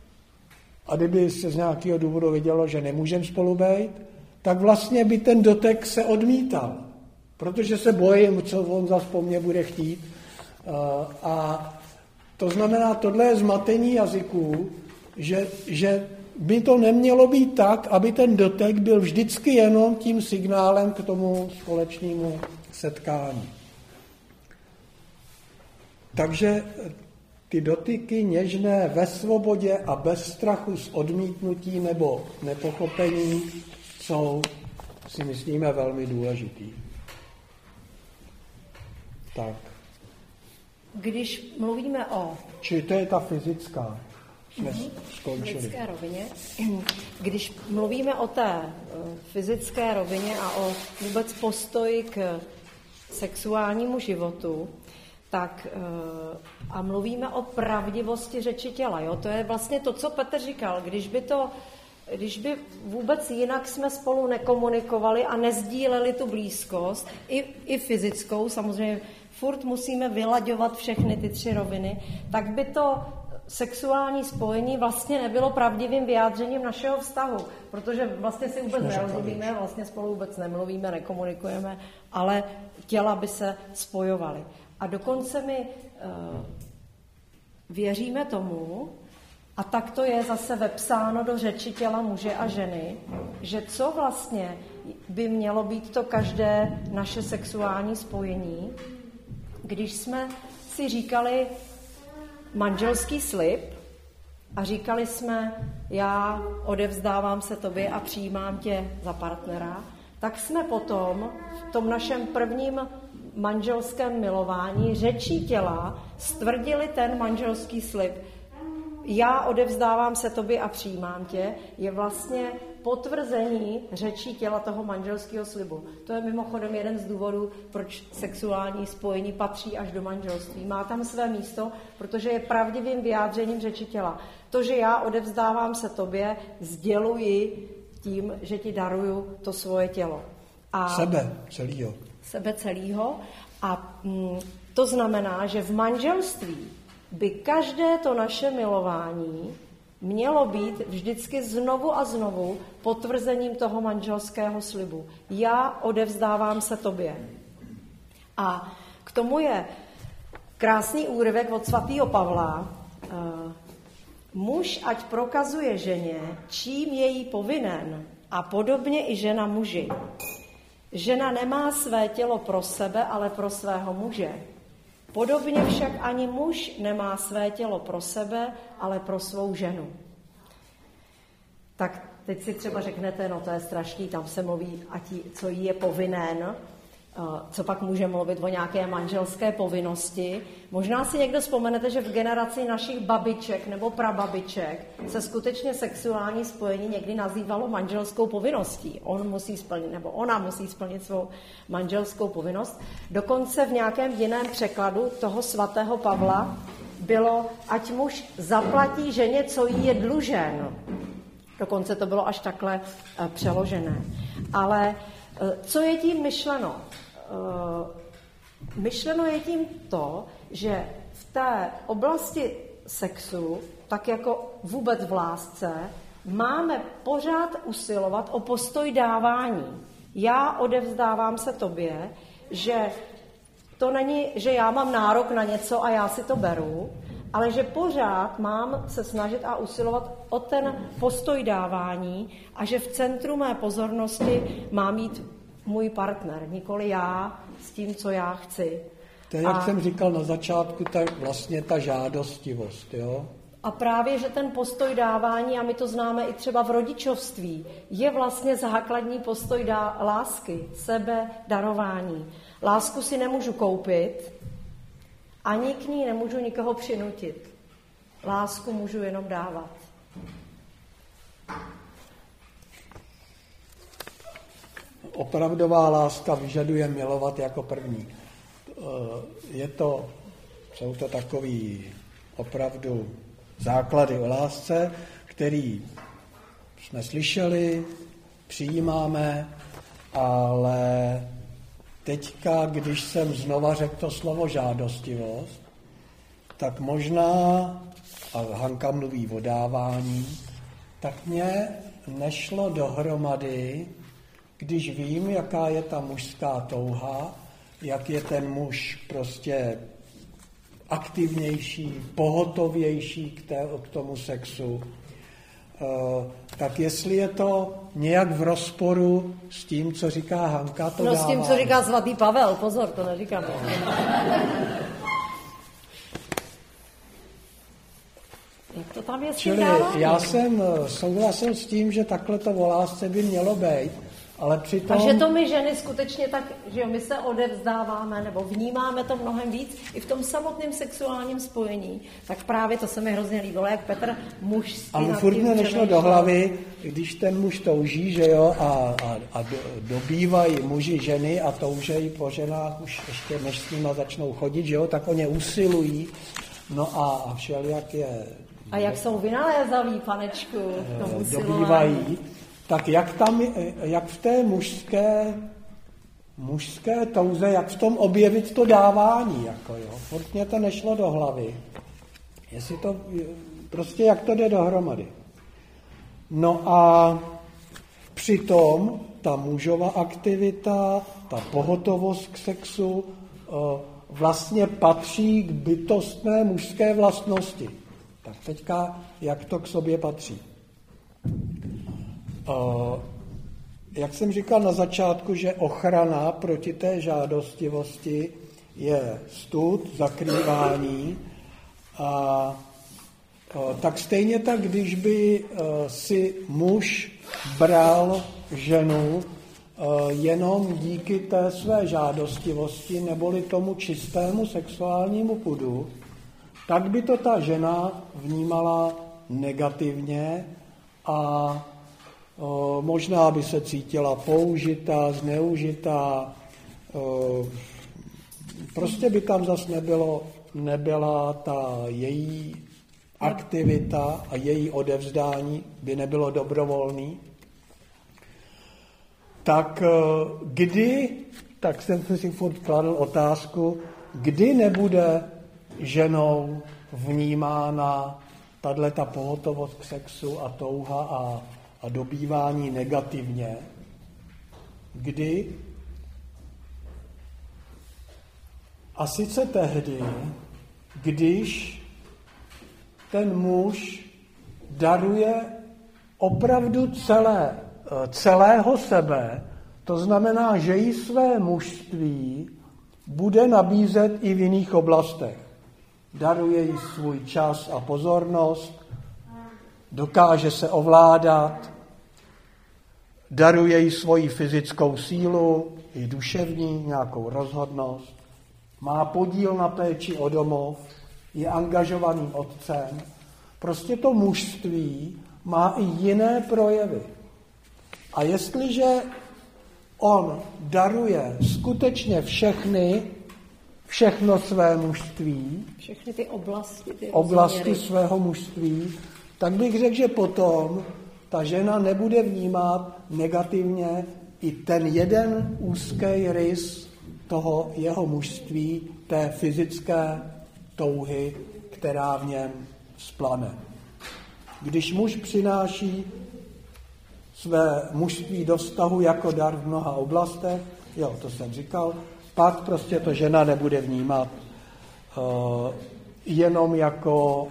a kdyby se z nějakého důvodu vidělo, že nemůžeme spolu bejt, tak vlastně by ten dotek se odmítal, protože se bojím, co on zas po mně bude chtít. A to znamená, tohle je zmatení jazyků, že by to nemělo být tak, aby ten dotek byl vždycky jenom tím signálem k tomu společnému setkání. Takže ty dotyky něžné ve svobodě a bez strachu z odmítnutí nebo nepochopení jsou, si myslíme, velmi důležitý. Tak. Když mluvíme o... Čili to je ta fyzická. Jsme skončili. Fyzické rovině. Když mluvíme o té fyzické rovině a o vůbec postoji k sexuálnímu životu, tak a mluvíme o pravdivosti řeči těla. Jo? To je vlastně to, co Petr říkal. Když by vůbec jinak jsme spolu nekomunikovali a nezdíleli tu blízkost, i fyzickou, samozřejmě furt musíme vylaďovat všechny ty 3 roviny, tak by to sexuální spojení vlastně nebylo pravdivým vyjádřením našeho vztahu, protože vlastně si vůbec nerozumíme, vlastně spolu vůbec nemluvíme, nekomunikujeme, ale těla by se spojovaly. A dokonce my věříme tomu, a tak to je zase vepsáno do řeči těla muže a ženy, že co vlastně by mělo být to každé naše sexuální spojení, když jsme si říkali manželský slib a říkali jsme, já odevzdávám se tobě a přijímám tě za partnera, tak jsme potom v tom našem prvním manželském milování řečí těla stvrdili ten manželský slib. Já odevzdávám se tobě a přijímám tě, je vlastně potvrzení řečí těla toho manželského slibu. To je mimochodem jeden z důvodů, proč sexuální spojení patří až do manželství. Má tam své místo, protože je pravdivým vyjádřením řeči těla. To, že já odevzdávám se tobě, sděluji tím, že ti daruju to svoje tělo. A sebe celýho. A to znamená, že v manželství by každé to naše milování mělo být vždycky znovu a znovu potvrzením toho manželského slibu. Já odevzdávám se tobě. A k tomu je krásný úryvek od svatého Pavla. Muž ať prokazuje ženě, čím je jí povinen, a podobně i žena muži. Žena nemá své tělo pro sebe, ale pro svého muže. Podobně však ani muž nemá své tělo pro sebe, ale pro svou ženu. Tak teď si třeba řeknete, no to je strašný, tam se mluví, co jí je povinen, co pak může mluvit o nějaké manželské povinnosti. Možná si někdo vzpomenete, že v generaci našich babiček nebo prababiček se skutečně sexuální spojení někdy nazývalo manželskou povinností. On musí splnit, nebo ona musí splnit svou manželskou povinnost. Dokonce v nějakém jiném překladu toho svatého Pavla bylo, ať muž zaplatí ženě, co jí je dlužen. Dokonce to bylo až takhle přeložené. Ale co je tím myšleno? Myšleno je tím to, že v té oblasti sexu, tak jako vůbec v lásce, máme pořád usilovat o postoj dávání. Já odevzdávám se tobě, že to není, že já mám nárok na něco a já si to beru, ale že pořád mám se snažit a usilovat o ten postoj dávání a že v centru mé pozornosti má mít můj partner, nikoli já s tím, co já chci. To je, jak jsem říkal na začátku, vlastně ta žádostivost, jo? A právě, že ten postoj dávání, a my to známe i třeba v rodičovství, je vlastně základní postoj lásky, sebe, darování. Lásku si nemůžu koupit, ani k ní nemůžu nikoho přinutit. Lásku můžu jenom dávat. Opravdová láska vyžaduje milovat jako první. Jsou to takový opravdu základy o lásce, který jsme slyšeli, přijímáme, ale teďka, když jsem znova řekl to slovo žádostivost, tak možná, a Hanka mluví o dávání, tak mě nešlo dohromady, když vím, jaká je ta mužská touha, jak je ten muž prostě aktivnější, pohotovější k tomu sexu, tak jestli je to nějak v rozporu s tím, co říká Hanka, to dává. S tím, co říká svatý Pavel, pozor, to neříkám. Jak to tam je s tím dávání? Já jsem souhlasil s tím, že takhle to o lásce by mělo být, ale přitom... A že to my ženy skutečně tak, že my se odevzdáváme nebo vnímáme to mnohem víc i v tom samotném sexuálním spojení, tak právě to se mi hrozně líbilo, jak Petr mužský... A mu furt mě nešlo do hlavy, když ten muž touží, že jo, a dobývají muži ženy a toužejí po ženách už ještě než s nima začnou chodit, že jo, tak oni usilují, no a všelijak je... A jak jsou vynalézaví, panečku, k tomu dobývají. Tak jak v té mužské mužské touze, jak v tom objevit to dávání, jako jo. Furt mě to nešlo do hlavy. Jestli to, prostě jak to jde dohromady. No a přitom ta mužova aktivita, ta pohotovost k sexu vlastně patří k bytostné mužské vlastnosti. Tak teďka, jak to k sobě patří. Jak jsem říkal na začátku, že ochrana proti té žádostivosti je stud, zakrývání, tak stejně tak, když by si muž bral ženu jenom díky té své žádostivosti neboli tomu čistému sexuálnímu pudu, tak by to ta žena vnímala negativně a možná by se cítila použitá, zneužitá, prostě by tam zas nebyla ta její aktivita a její odevzdání by nebylo dobrovolný. Tak tak jsem si furt kladl otázku, kdy nebude ženou vnímána tato pohotovost k sexu a touha a dobývání negativně. Kdy? A sice tehdy, když ten muž daruje opravdu celého sebe, to znamená, že jí své mužství bude nabízet i v jiných oblastech. Daruje jí svůj čas a pozornost, dokáže se ovládat, daruje jí svoji fyzickou sílu, i duševní, nějakou rozhodnost, má podíl na péči o domov, je angažovaným otcem. Prostě to mužství má i jiné projevy. A jestliže on daruje skutečně všechno své mužství, všechny ty oblasti svého mužství, tak bych řekl, že potom ta žena nebude vnímat negativně i ten jeden úzký rys toho jeho mužství, té fyzické touhy, která v něm vzplane. Když muž přináší své mužství do vztahu jako dar v mnoha oblastech, jo, to jsem říkal, pak prostě to žena nebude vnímat jenom jako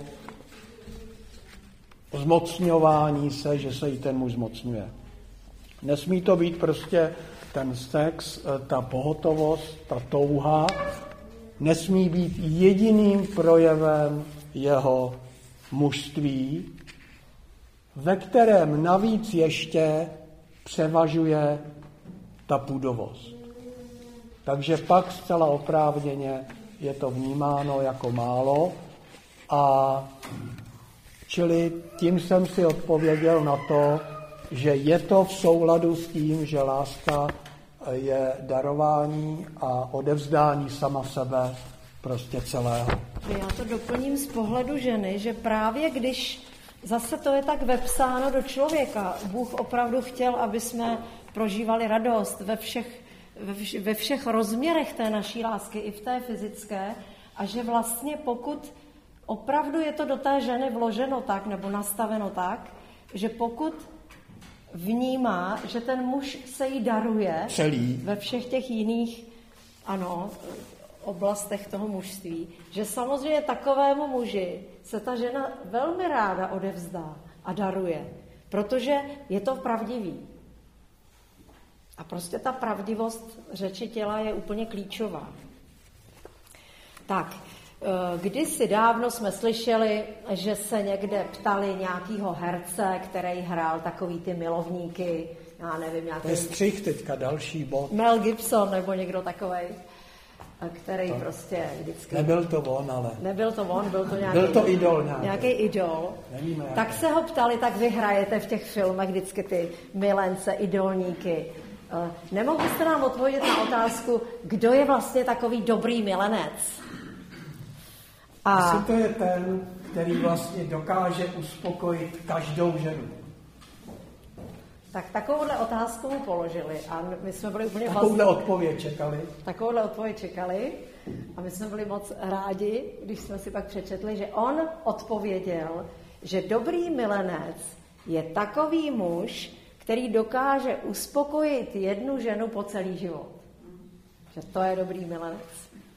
zmocňování se, že se jí ten muž zmocňuje. Nesmí to být prostě ten sex, ta pohotovost, ta touha, nesmí být jediným projevem jeho mužství, ve kterém navíc ještě převažuje ta pudovost. Takže pak zcela oprávněně je to vnímáno jako málo a čili tím jsem si odpověděl na to, že je to v souladu s tím, že láska je darování a odevzdání sama sebe prostě celého. Já to doplním z pohledu ženy, že právě když zase to je tak vepsáno do člověka, Bůh opravdu chtěl, aby jsme prožívali radost ve všech rozměrech té naší lásky, i v té fyzické, a že vlastně pokud opravdu je to do té ženy vloženo tak, nebo nastaveno tak, že pokud vnímá, že ten muž se jí daruje celý ve všech těch jiných, oblastech toho mužství, že samozřejmě takovému muži se ta žena velmi ráda odevzdá a daruje, protože je to pravdivý. A prostě ta pravdivost řeči těla je úplně klíčová. Tak, kdysi dávno jsme slyšeli, že se někde ptali nějakýho herce, který hrál takový ty milovníky, já nevím, nějaký... To je střih teďka, další bod. Mel Gibson nebo někdo takovej, který to prostě vždycky... Nebyl to on, ale... Nebyl to on, byl to nějaký... Byl to idol nějaký idol. Nevíme, tak se ho ptali, tak vy hrajete v těch filmech vždycky ty milence, idolníky. Nemohl byste nám odpovědět na otázku, kdo je vlastně takový dobrý milenec? Asi to je ten, který vlastně dokáže uspokojit každou ženu. Tak takovouhle otázku mu položili a my jsme byli úplně Takovouhle odpověď čekali. Takovouhle odpověď čekali a my jsme byli moc rádi, když jsme si pak přečetli, že on odpověděl, že dobrý milenec je takový muž, který dokáže uspokojit jednu ženu po celý život. Že to je dobrý milenec.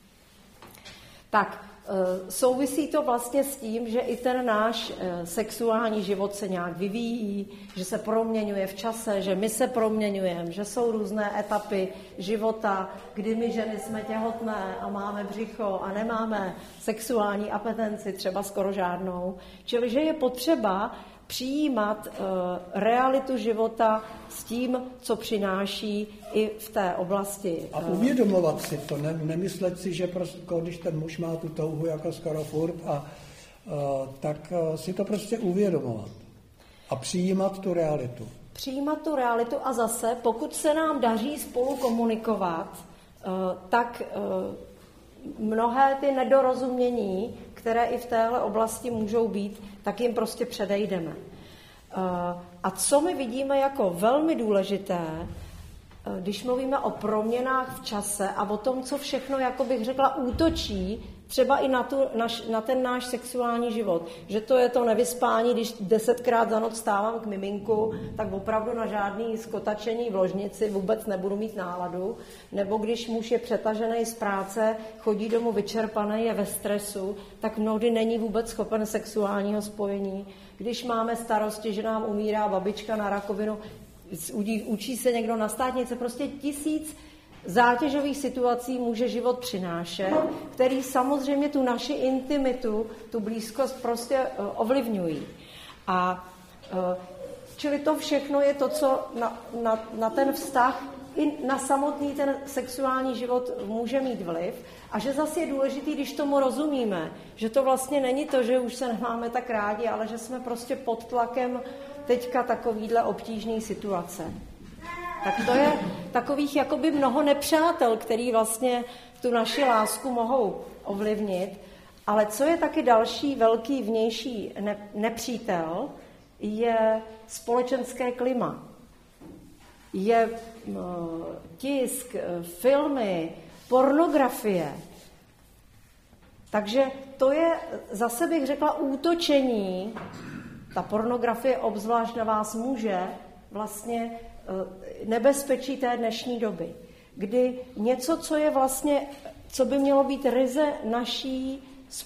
Tak souvisí to vlastně s tím, že i ten náš sexuální život se nějak vyvíjí, že se proměňuje v čase, že my se proměňujeme, že jsou různé etapy života, kdy my ženy jsme těhotné a máme břicho a nemáme sexuální apetenci, třeba skoro žádnou. Čili, že je potřeba přijímat realitu života s tím, co přináší i v té oblasti. A uvědomovat si to, nemyslet si, že prostě, když ten muž má tu touhu jako skoro furt, tak si to prostě uvědomovat a přijímat tu realitu. Přijímat tu realitu a zase, pokud se nám daří spolu komunikovat, tak mnohé ty nedorozumění, které i v téhle oblasti můžou být, tak jim prostě předejdeme. A co my vidíme jako velmi důležité, když mluvíme o proměnách v čase a o tom, co všechno, jako bych řekla, útočí třeba i na ten náš sexuální život. Že to je to nevyspání, když 10krát za noc stávám k miminku, tak opravdu na žádný skotačení v ložnici vůbec nebudu mít náladu. Nebo když muž je přetažený z práce, chodí domů vyčerpaný, je ve stresu, tak mnohdy není vůbec schopen sexuálního spojení. Když máme starosti, že nám umírá babička na rakovinu, učí se někdo na státnice, prostě 1000 zátěžových situací může život přinášet, který samozřejmě tu naši intimitu, tu blízkost prostě ovlivňují. A čili to všechno je to, co na ten vztah i na samotný ten sexuální život může mít vliv a že zase je důležitý, když tomu rozumíme, že to vlastně není to, že už se nemáme tak rádi, ale že jsme prostě pod tlakem teďka takovýhle obtížný situace. Tak to je takových jakoby mnoho nepřátel, který vlastně tu naši lásku mohou ovlivnit. Ale co je taky další velký vnější nepřítel, je společenské klima. Je tisk, filmy, pornografie. Takže to je, zase bych řekla, útočení. Ta pornografie obzvlášť na vás může vlastně nebezpečí té dnešní doby, kdy něco, co je vlastně, co by mělo být ryze naší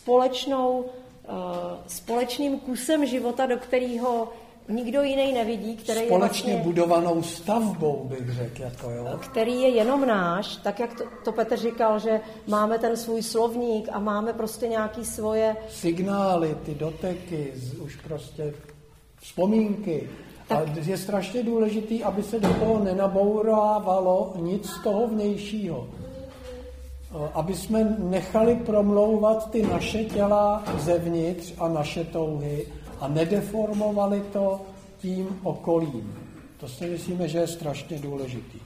společným kusem života, do kterého nikdo jiný nevidí, který společně je vlastně budovanou stavbou, bych řekl, jako jo. Který je jenom náš, tak jak to Petr říkal, že máme ten svůj slovník a máme prostě nějaký svoje signály, ty doteky, už prostě vzpomínky. A je strašně důležitý, aby se do toho nenabourávalo nic z toho vnějšího. Aby jsme nechali promlouvat ty naše těla zevnitř a naše touhy a nedeformovali to tím okolím. To si myslíme, že je strašně důležitý.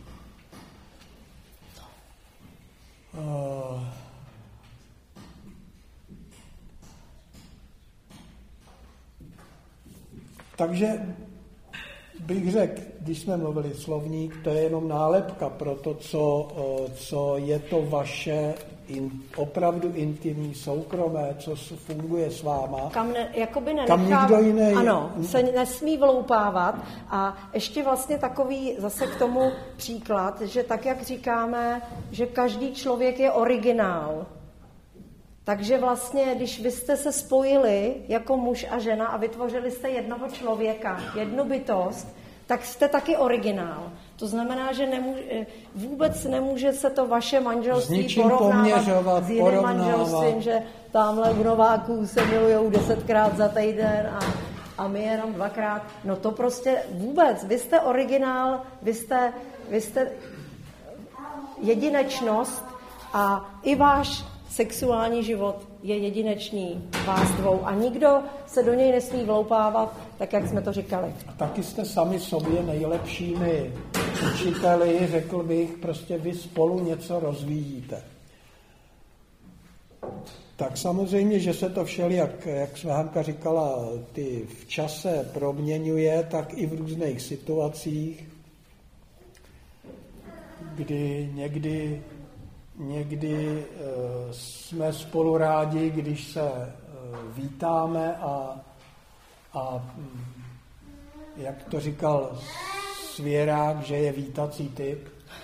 Takže bych řekl, když jsme mluvili slovník, to je jenom nálepka pro to, co je to vaše opravdu intimní, soukromé, co funguje s váma. Kam nikdo jiný se nesmí vloupávat. A ještě vlastně takový zase k tomu příklad, že tak, jak říkáme, že každý člověk je originál. Takže vlastně, když vy jste se spojili jako muž a žena a vytvořili jste jednoho člověka, jednu bytost, tak jste taky originál. To znamená, že vůbec nemůže se to vaše manželství porovnávat s jiným manželstvím, že tamhle v Nováku se milujou 10krát za týden a my jenom 2krát. No to prostě vůbec. Vy jste originál, vy jste jedinečnost a i váš sexuální život je jedinečný vás dvou a nikdo se do něj nesmí vloupávat, tak jak jsme to říkali. A taky jste sami sobě nejlepšími učiteli, řekl bych, prostě vy spolu něco rozvíjíte. Tak samozřejmě, že se to všelijak, jak Hanka říkala, ty v čase proměňuje, tak i v různých situacích, kdy někdy jsme spolu rádi, když se vítáme a jak to říkal Svěrák, že je vítací typ.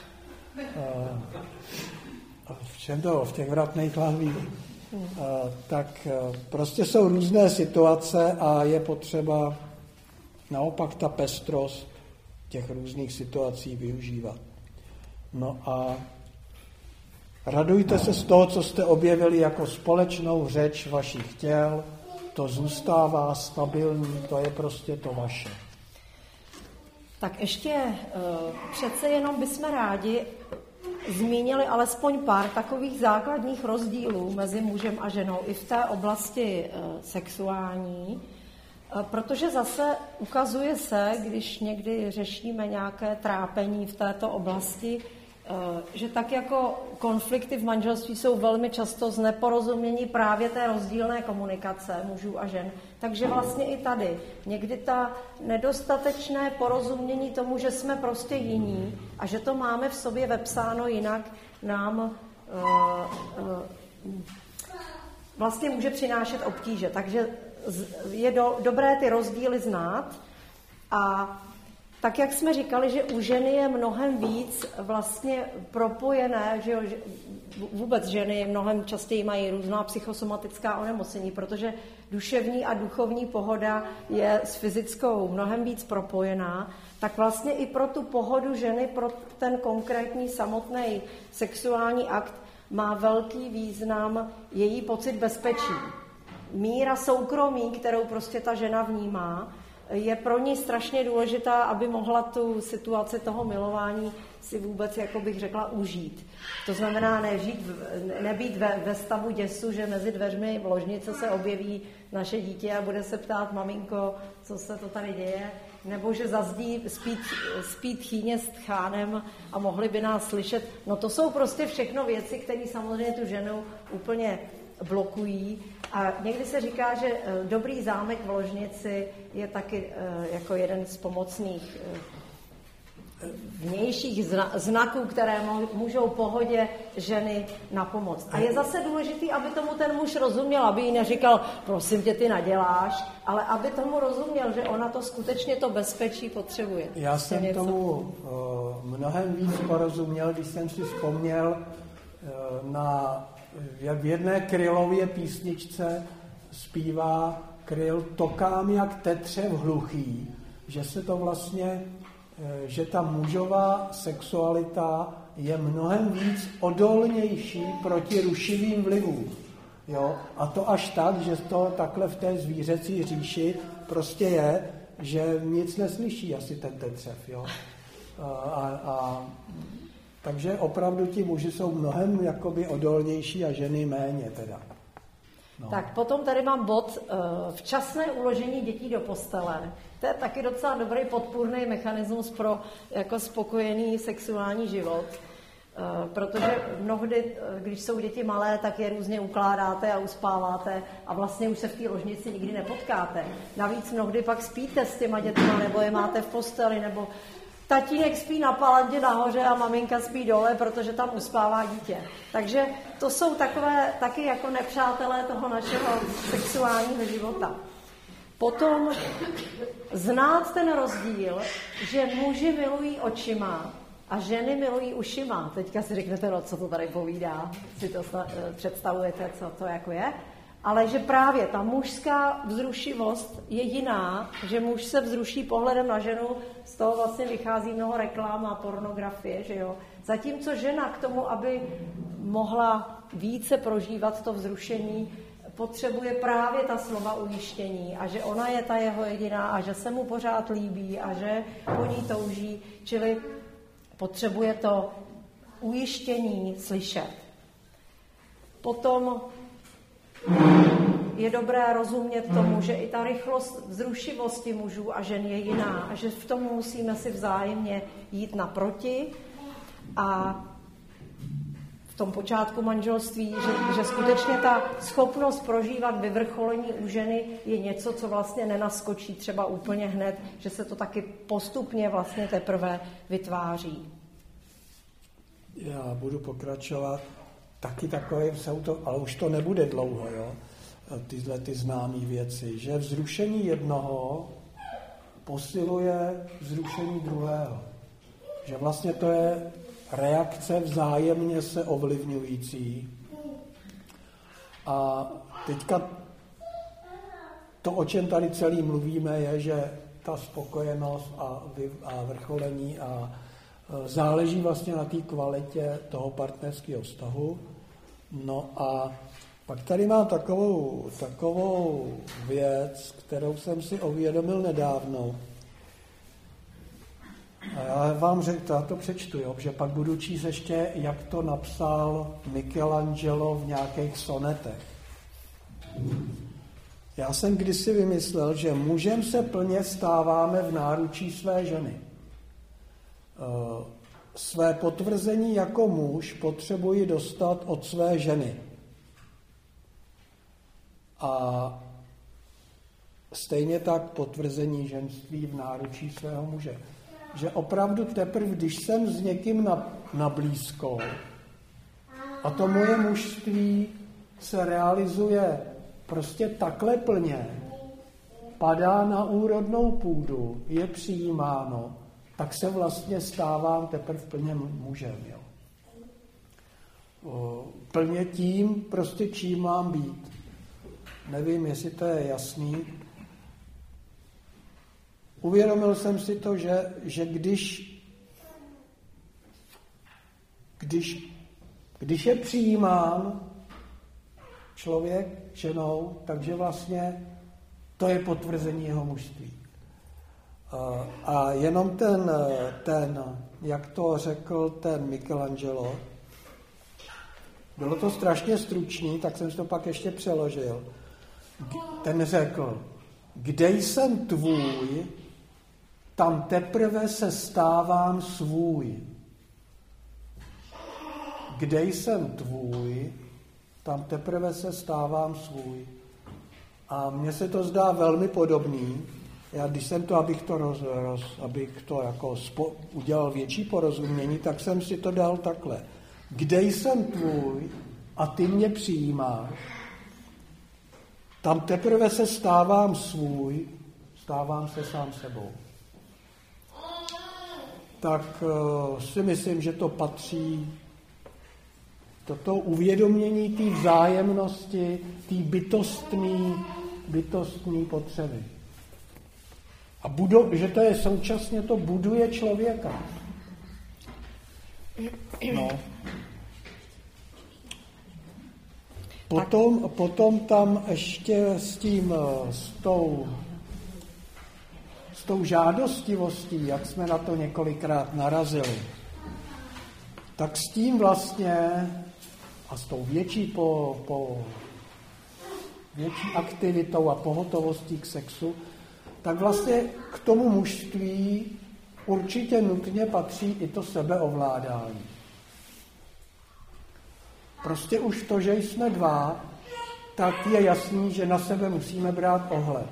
V čem to? V těch vratných lahvích. Tak prostě jsou různé situace a je potřeba naopak ta pestrost těch různých situací využívat. No a radujte se z toho, co jste objevili jako společnou řeč vašich těl, to zůstává stabilní, to je prostě to vaše. Tak ještě přece jenom bychom rádi zmínili alespoň pár takových základních rozdílů mezi mužem a ženou i v té oblasti sexuální, protože zase ukazuje se, když někdy řešíme nějaké trápení v této oblasti, že tak jako konflikty v manželství jsou velmi často z neporozumění právě té rozdílné komunikace mužů a žen. Takže vlastně i tady někdy ta nedostatečné porozumění tomu, že jsme prostě jiní a že to máme v sobě vepsáno jinak, nám vlastně může přinášet obtíže. Takže je dobré ty rozdíly znát a tak, jak jsme říkali, že u ženy je mnohem víc vlastně propojené, že vůbec ženy mnohem častěji mají různá psychosomatická onemocnění, protože duševní a duchovní pohoda je s fyzickou mnohem víc propojená, tak vlastně i pro tu pohodu ženy, pro ten konkrétní samotný sexuální akt má velký význam její pocit bezpečí. Míra soukromí, kterou prostě ta žena vnímá, je pro ní strašně důležitá, aby mohla tu situaci toho milování si vůbec, jako bych řekla, užít. To znamená nebýt ve stavu děsu, že mezi dveřmi v ložnici se objeví naše dítě a bude se ptát, maminko, co se to tady děje, nebo že zazdí spít chýně s tchánem a mohli by nás slyšet. No to jsou prostě všechno věci, které samozřejmě tu ženu úplně blokují. A někdy se říká, že dobrý zámek v ložnici je taky jako jeden z pomocných vnějších znaků, které můžou pohodě ženy napomoct. A je zase důležitý, aby tomu ten muž rozuměl, aby jí neříkal, prosím tě, ty naděláš, ale aby tomu rozuměl, že ona to skutečně to bezpečí potřebuje. Já jsem tomu mnohem víc porozuměl, když jsem si vzpomněl v jedné Krylově písničce zpívá Kryl tokám jak tetřev hluchý, že se to vlastně, že ta mužová sexualita je mnohem víc odolnější proti rušivým vlivům. Jo? A to až tak, že to takhle v té zvířecí říši prostě je, že nic neslyší asi ten tetřev. Jo? Takže opravdu ti muži jsou mnohem jakoby odolnější a ženy méně teda. No. Tak potom tady mám bod včasné uložení dětí do postele. To je taky docela dobrý podpůrný mechanismus pro jako spokojený sexuální život. Protože mnohdy, když jsou děti malé, tak je různě ukládáte a uspáváte a vlastně už se v té ložnici nikdy nepotkáte. Navíc mnohdy pak spíte s těma dětma, nebo je máte v posteli, nebo tatínek spí na palandě nahoře a maminka spí dole, protože tam uspává dítě. Takže to jsou takové taky jako nepřátelé toho našeho sexuálního života. Potom znát ten rozdíl, že muži milují očima a ženy milují ušima. Teďka si řeknete, no, co to tady povídá, si to představujete, co to jako je. Ale že právě ta mužská vzrušivost je jiná, že muž se vzruší pohledem na ženu, z toho vlastně vychází mnoho reklám a pornografie, že jo. Zatímco žena k tomu, aby mohla více prožívat to vzrušení, potřebuje právě ta slova ujištění a že ona je ta jeho jediná a že se mu pořád líbí a že po ní touží, čili potřebuje to ujištění slyšet. Potom je dobré rozumět tomu, že i ta rychlost vzrušivosti mužů a žen je jiná a že v tom musíme si vzájemně jít naproti. A v v tom počátku manželství, že skutečně ta schopnost prožívat vyvrcholení u ženy je něco, co vlastně nenaskočí třeba úplně hned, že se to taky postupně vlastně teprve vytváří. Já budu pokračovat. Taky takové jsou to, ale už to nebude dlouho, jo? Tyhle ty známé věci, že vzrušení jednoho posiluje vzrušení druhého. Že vlastně to je reakce vzájemně se ovlivňující. A teďka to, o čem tady celý mluvíme, je, že ta spokojenost a vrcholení a záleží vlastně na té kvalitě toho vztahu. No a pak tady mám takovou věc, kterou jsem si uvědomil nedávno. A já vám řeknu, já to přečtu, jo, že pak budu číst ještě, jak to napsal Michelangelo v nějakých sonetech. Já jsem kdysi vymyslel, že mužem se plně stáváme v náručí své ženy. Své potvrzení jako muž potřebuji dostat od své ženy. A stejně tak potvrzení ženství v náručí svého muže. Že opravdu teprve, když jsem s někým na blízko a to moje mužství se realizuje prostě takhle plně, padá na úrodnou půdu, je přijímáno, tak se vlastně stávám teprve plně mužem. Jo. Plně tím, prostě čím mám být. Nevím, jestli to je jasný. Uvědomil jsem si to, že když je přijímán člověk ženou, takže vlastně to je potvrzení jeho mužství. A jenom ten, jak to řekl ten Michelangelo, bylo to strašně stručný, tak jsem si to pak ještě přeložil. Ten řekl, kde jsem tvůj, tam teprve se stávám svůj. Kde jsem tvůj, tam teprve se stávám svůj. A mně se to zdá velmi podobný. Já když jsem to, abych to jako udělal větší porozumění, tak jsem si to dal takhle. Kde jsem tvůj a ty mě přijímáš, tam teprve se stávám svůj, stávám se sám sebou. Tak si myslím, že to patří toto uvědomění té vzájemnosti, té bytostné potřeby. A že to je současně, to buduje člověka. No. Potom tam ještě s tou žádostivostí, jak jsme na to několikrát narazili, tak s tím vlastně a s tou větší větší aktivitou a pohotovostí k sexu, tak vlastně k tomu mužství určitě nutně patří i to sebeovládání. Prostě už to, že jsme dva, tak je jasný, že na sebe musíme brát ohled.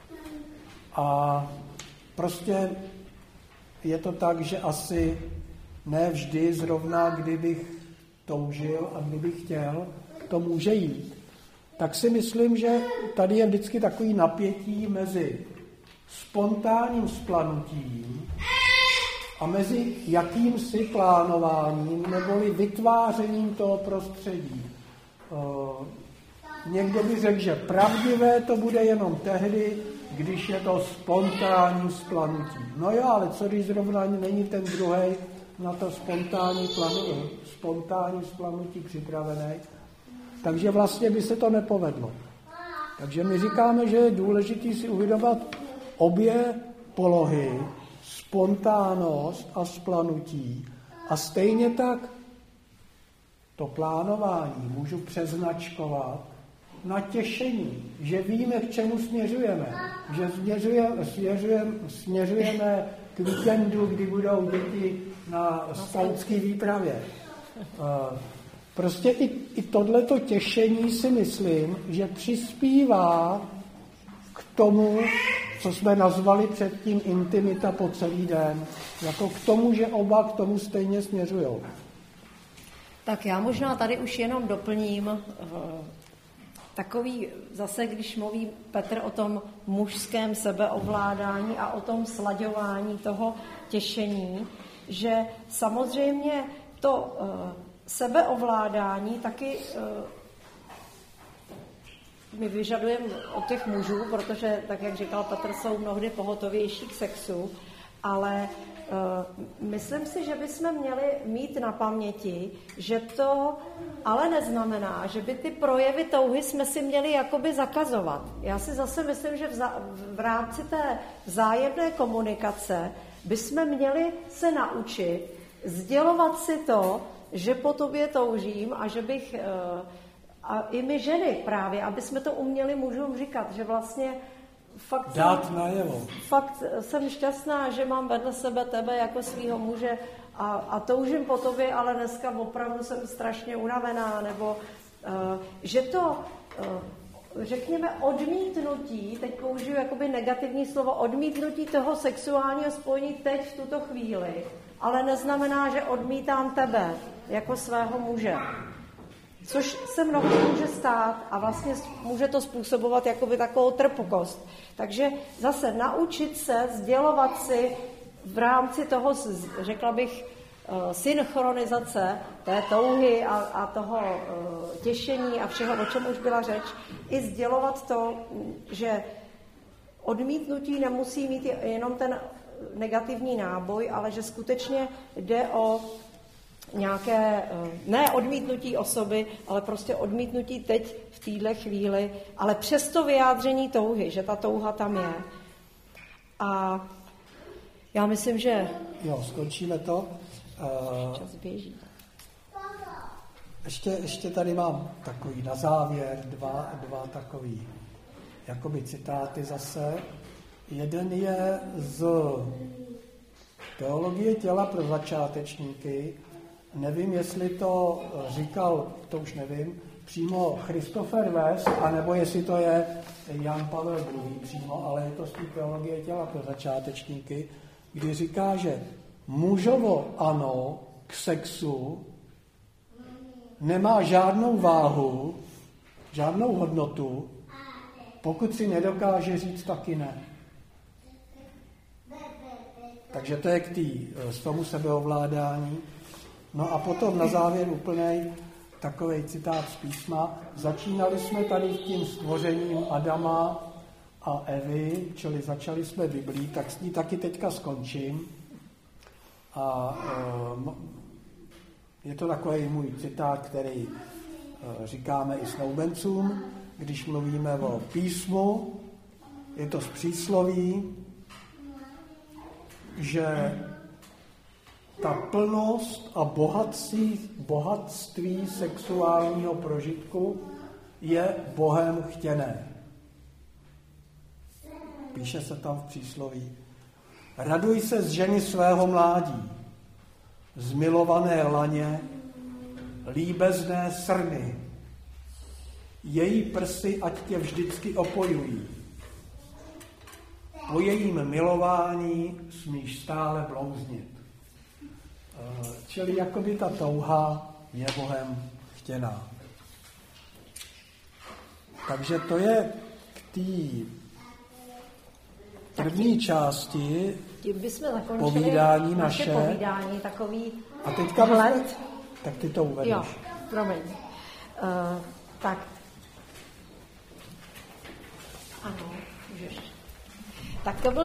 A prostě je to tak, že asi ne vždy zrovna, kdybych toužil a kdybych chtěl, to může jít. Tak si myslím, že tady je vždycky takový napětí mezi spontánním splanutím a mezi jakýmsi plánováním neboli vytvářením toho prostředí. Někdo by řekl, že pravdivé to bude jenom tehdy, když je to spontánní splanutí. No jo, ale co když zrovna není ten druhej na to spontánní splanutí připravený? Takže vlastně by se to nepovedlo. Takže my říkáme, že je důležité si uvědomovat obě polohy, spontánnost a splanutí. A stejně tak to plánování můžu přeznačkovat na těšení, že víme, k čemu směřujeme. Že směřujeme k víkendu, kdy budou děti na skautské výpravě. Prostě i tohleto těšení si myslím, že přispívá k tomu, co jsme nazvali předtím intimita po celý den. Jako k tomu, že oba k tomu stejně směřujou. Tak já možná tady už jenom doplním takový, zase když mluví Petr o tom mužském sebeovládání a o tom slaďování toho těšení, že samozřejmě to sebeovládání taky my vyžadujeme od těch mužů, protože, tak jak říkal Petr, jsou mnohdy pohotovější k sexu, ale myslím si, že bychom měli mít na paměti, že to ale neznamená, že by ty projevy touhy jsme si měli jakoby zakazovat. Já si zase myslím, že v rámci té vzájemné komunikace bychom měli se naučit sdělovat si to, že po tobě toužím a že bych, a i my ženy právě, aby jsme to uměli mužům říkat, že vlastně fakt jsem šťastná, že mám vedle sebe tebe jako svýho muže a toužím po tobě, ale dneska opravdu jsem strašně unavená, nebo že to, řekněme, odmítnutí, teď použiju jakoby negativní slovo, odmítnutí toho sexuálního spojení teď v tuto chvíli, ale neznamená, že odmítám tebe jako svého muže. Což se mnohdy může stát a vlastně může to způsobovat jakoby takovou trpkost. Takže zase naučit se sdělovat si v rámci toho, řekla bych, synchronizace té touhy a toho těšení a všeho, o čem už byla řeč, i sdělovat to, že odmítnutí nemusí mít jenom ten negativní náboj, ale že skutečně jde o nějaké, ne odmítnutí osoby, ale prostě odmítnutí teď v téhle chvíli, ale přesto vyjádření touhy, že ta touha tam je. A já myslím, že... Jo, skončíme to. Čas běží. Ještě tady mám takový na závěr dva takový jakoby citáty zase. Jeden je z Teologie těla pro začátečníky. Nevím, jestli to říkal, to už nevím, přímo Christopher West, anebo jestli to je Jan Pavel II přímo, ale je to z té Teologie těla pro začátečníky, kdy říká, že mužovo ano k sexu nemá žádnou váhu, žádnou hodnotu, pokud si nedokáže říct taky ne. Takže to je k tomu sebeovládání. No a potom na závěr úplnej takovej citát z písma. Začínali jsme tady tím stvořením Adama a Evy, čili začali jsme Biblii, tak s ní taky teďka skončím. A je to takový můj citát, který říkáme i snoubencům, když mluvíme o písmu. Je to z přísloví, že ta plnost a bohatství sexuálního prožitku je Bohem chtěné. Píše se tam v přísloví. Raduj se z ženy svého mládí, z milované laně, líbezné srny. Její prsy ať tě vždycky opojují. Po jejím milování smíš stále blouznit. Čili jakoby ta touha je Bohem chtěná. Takže to je k té první části tím bychom zakončili povídání naše povídání, takový a teďka vhled. Tak ty to uvedeš. Jo, promiň. Tak. Ano, můžeš. Tak to byl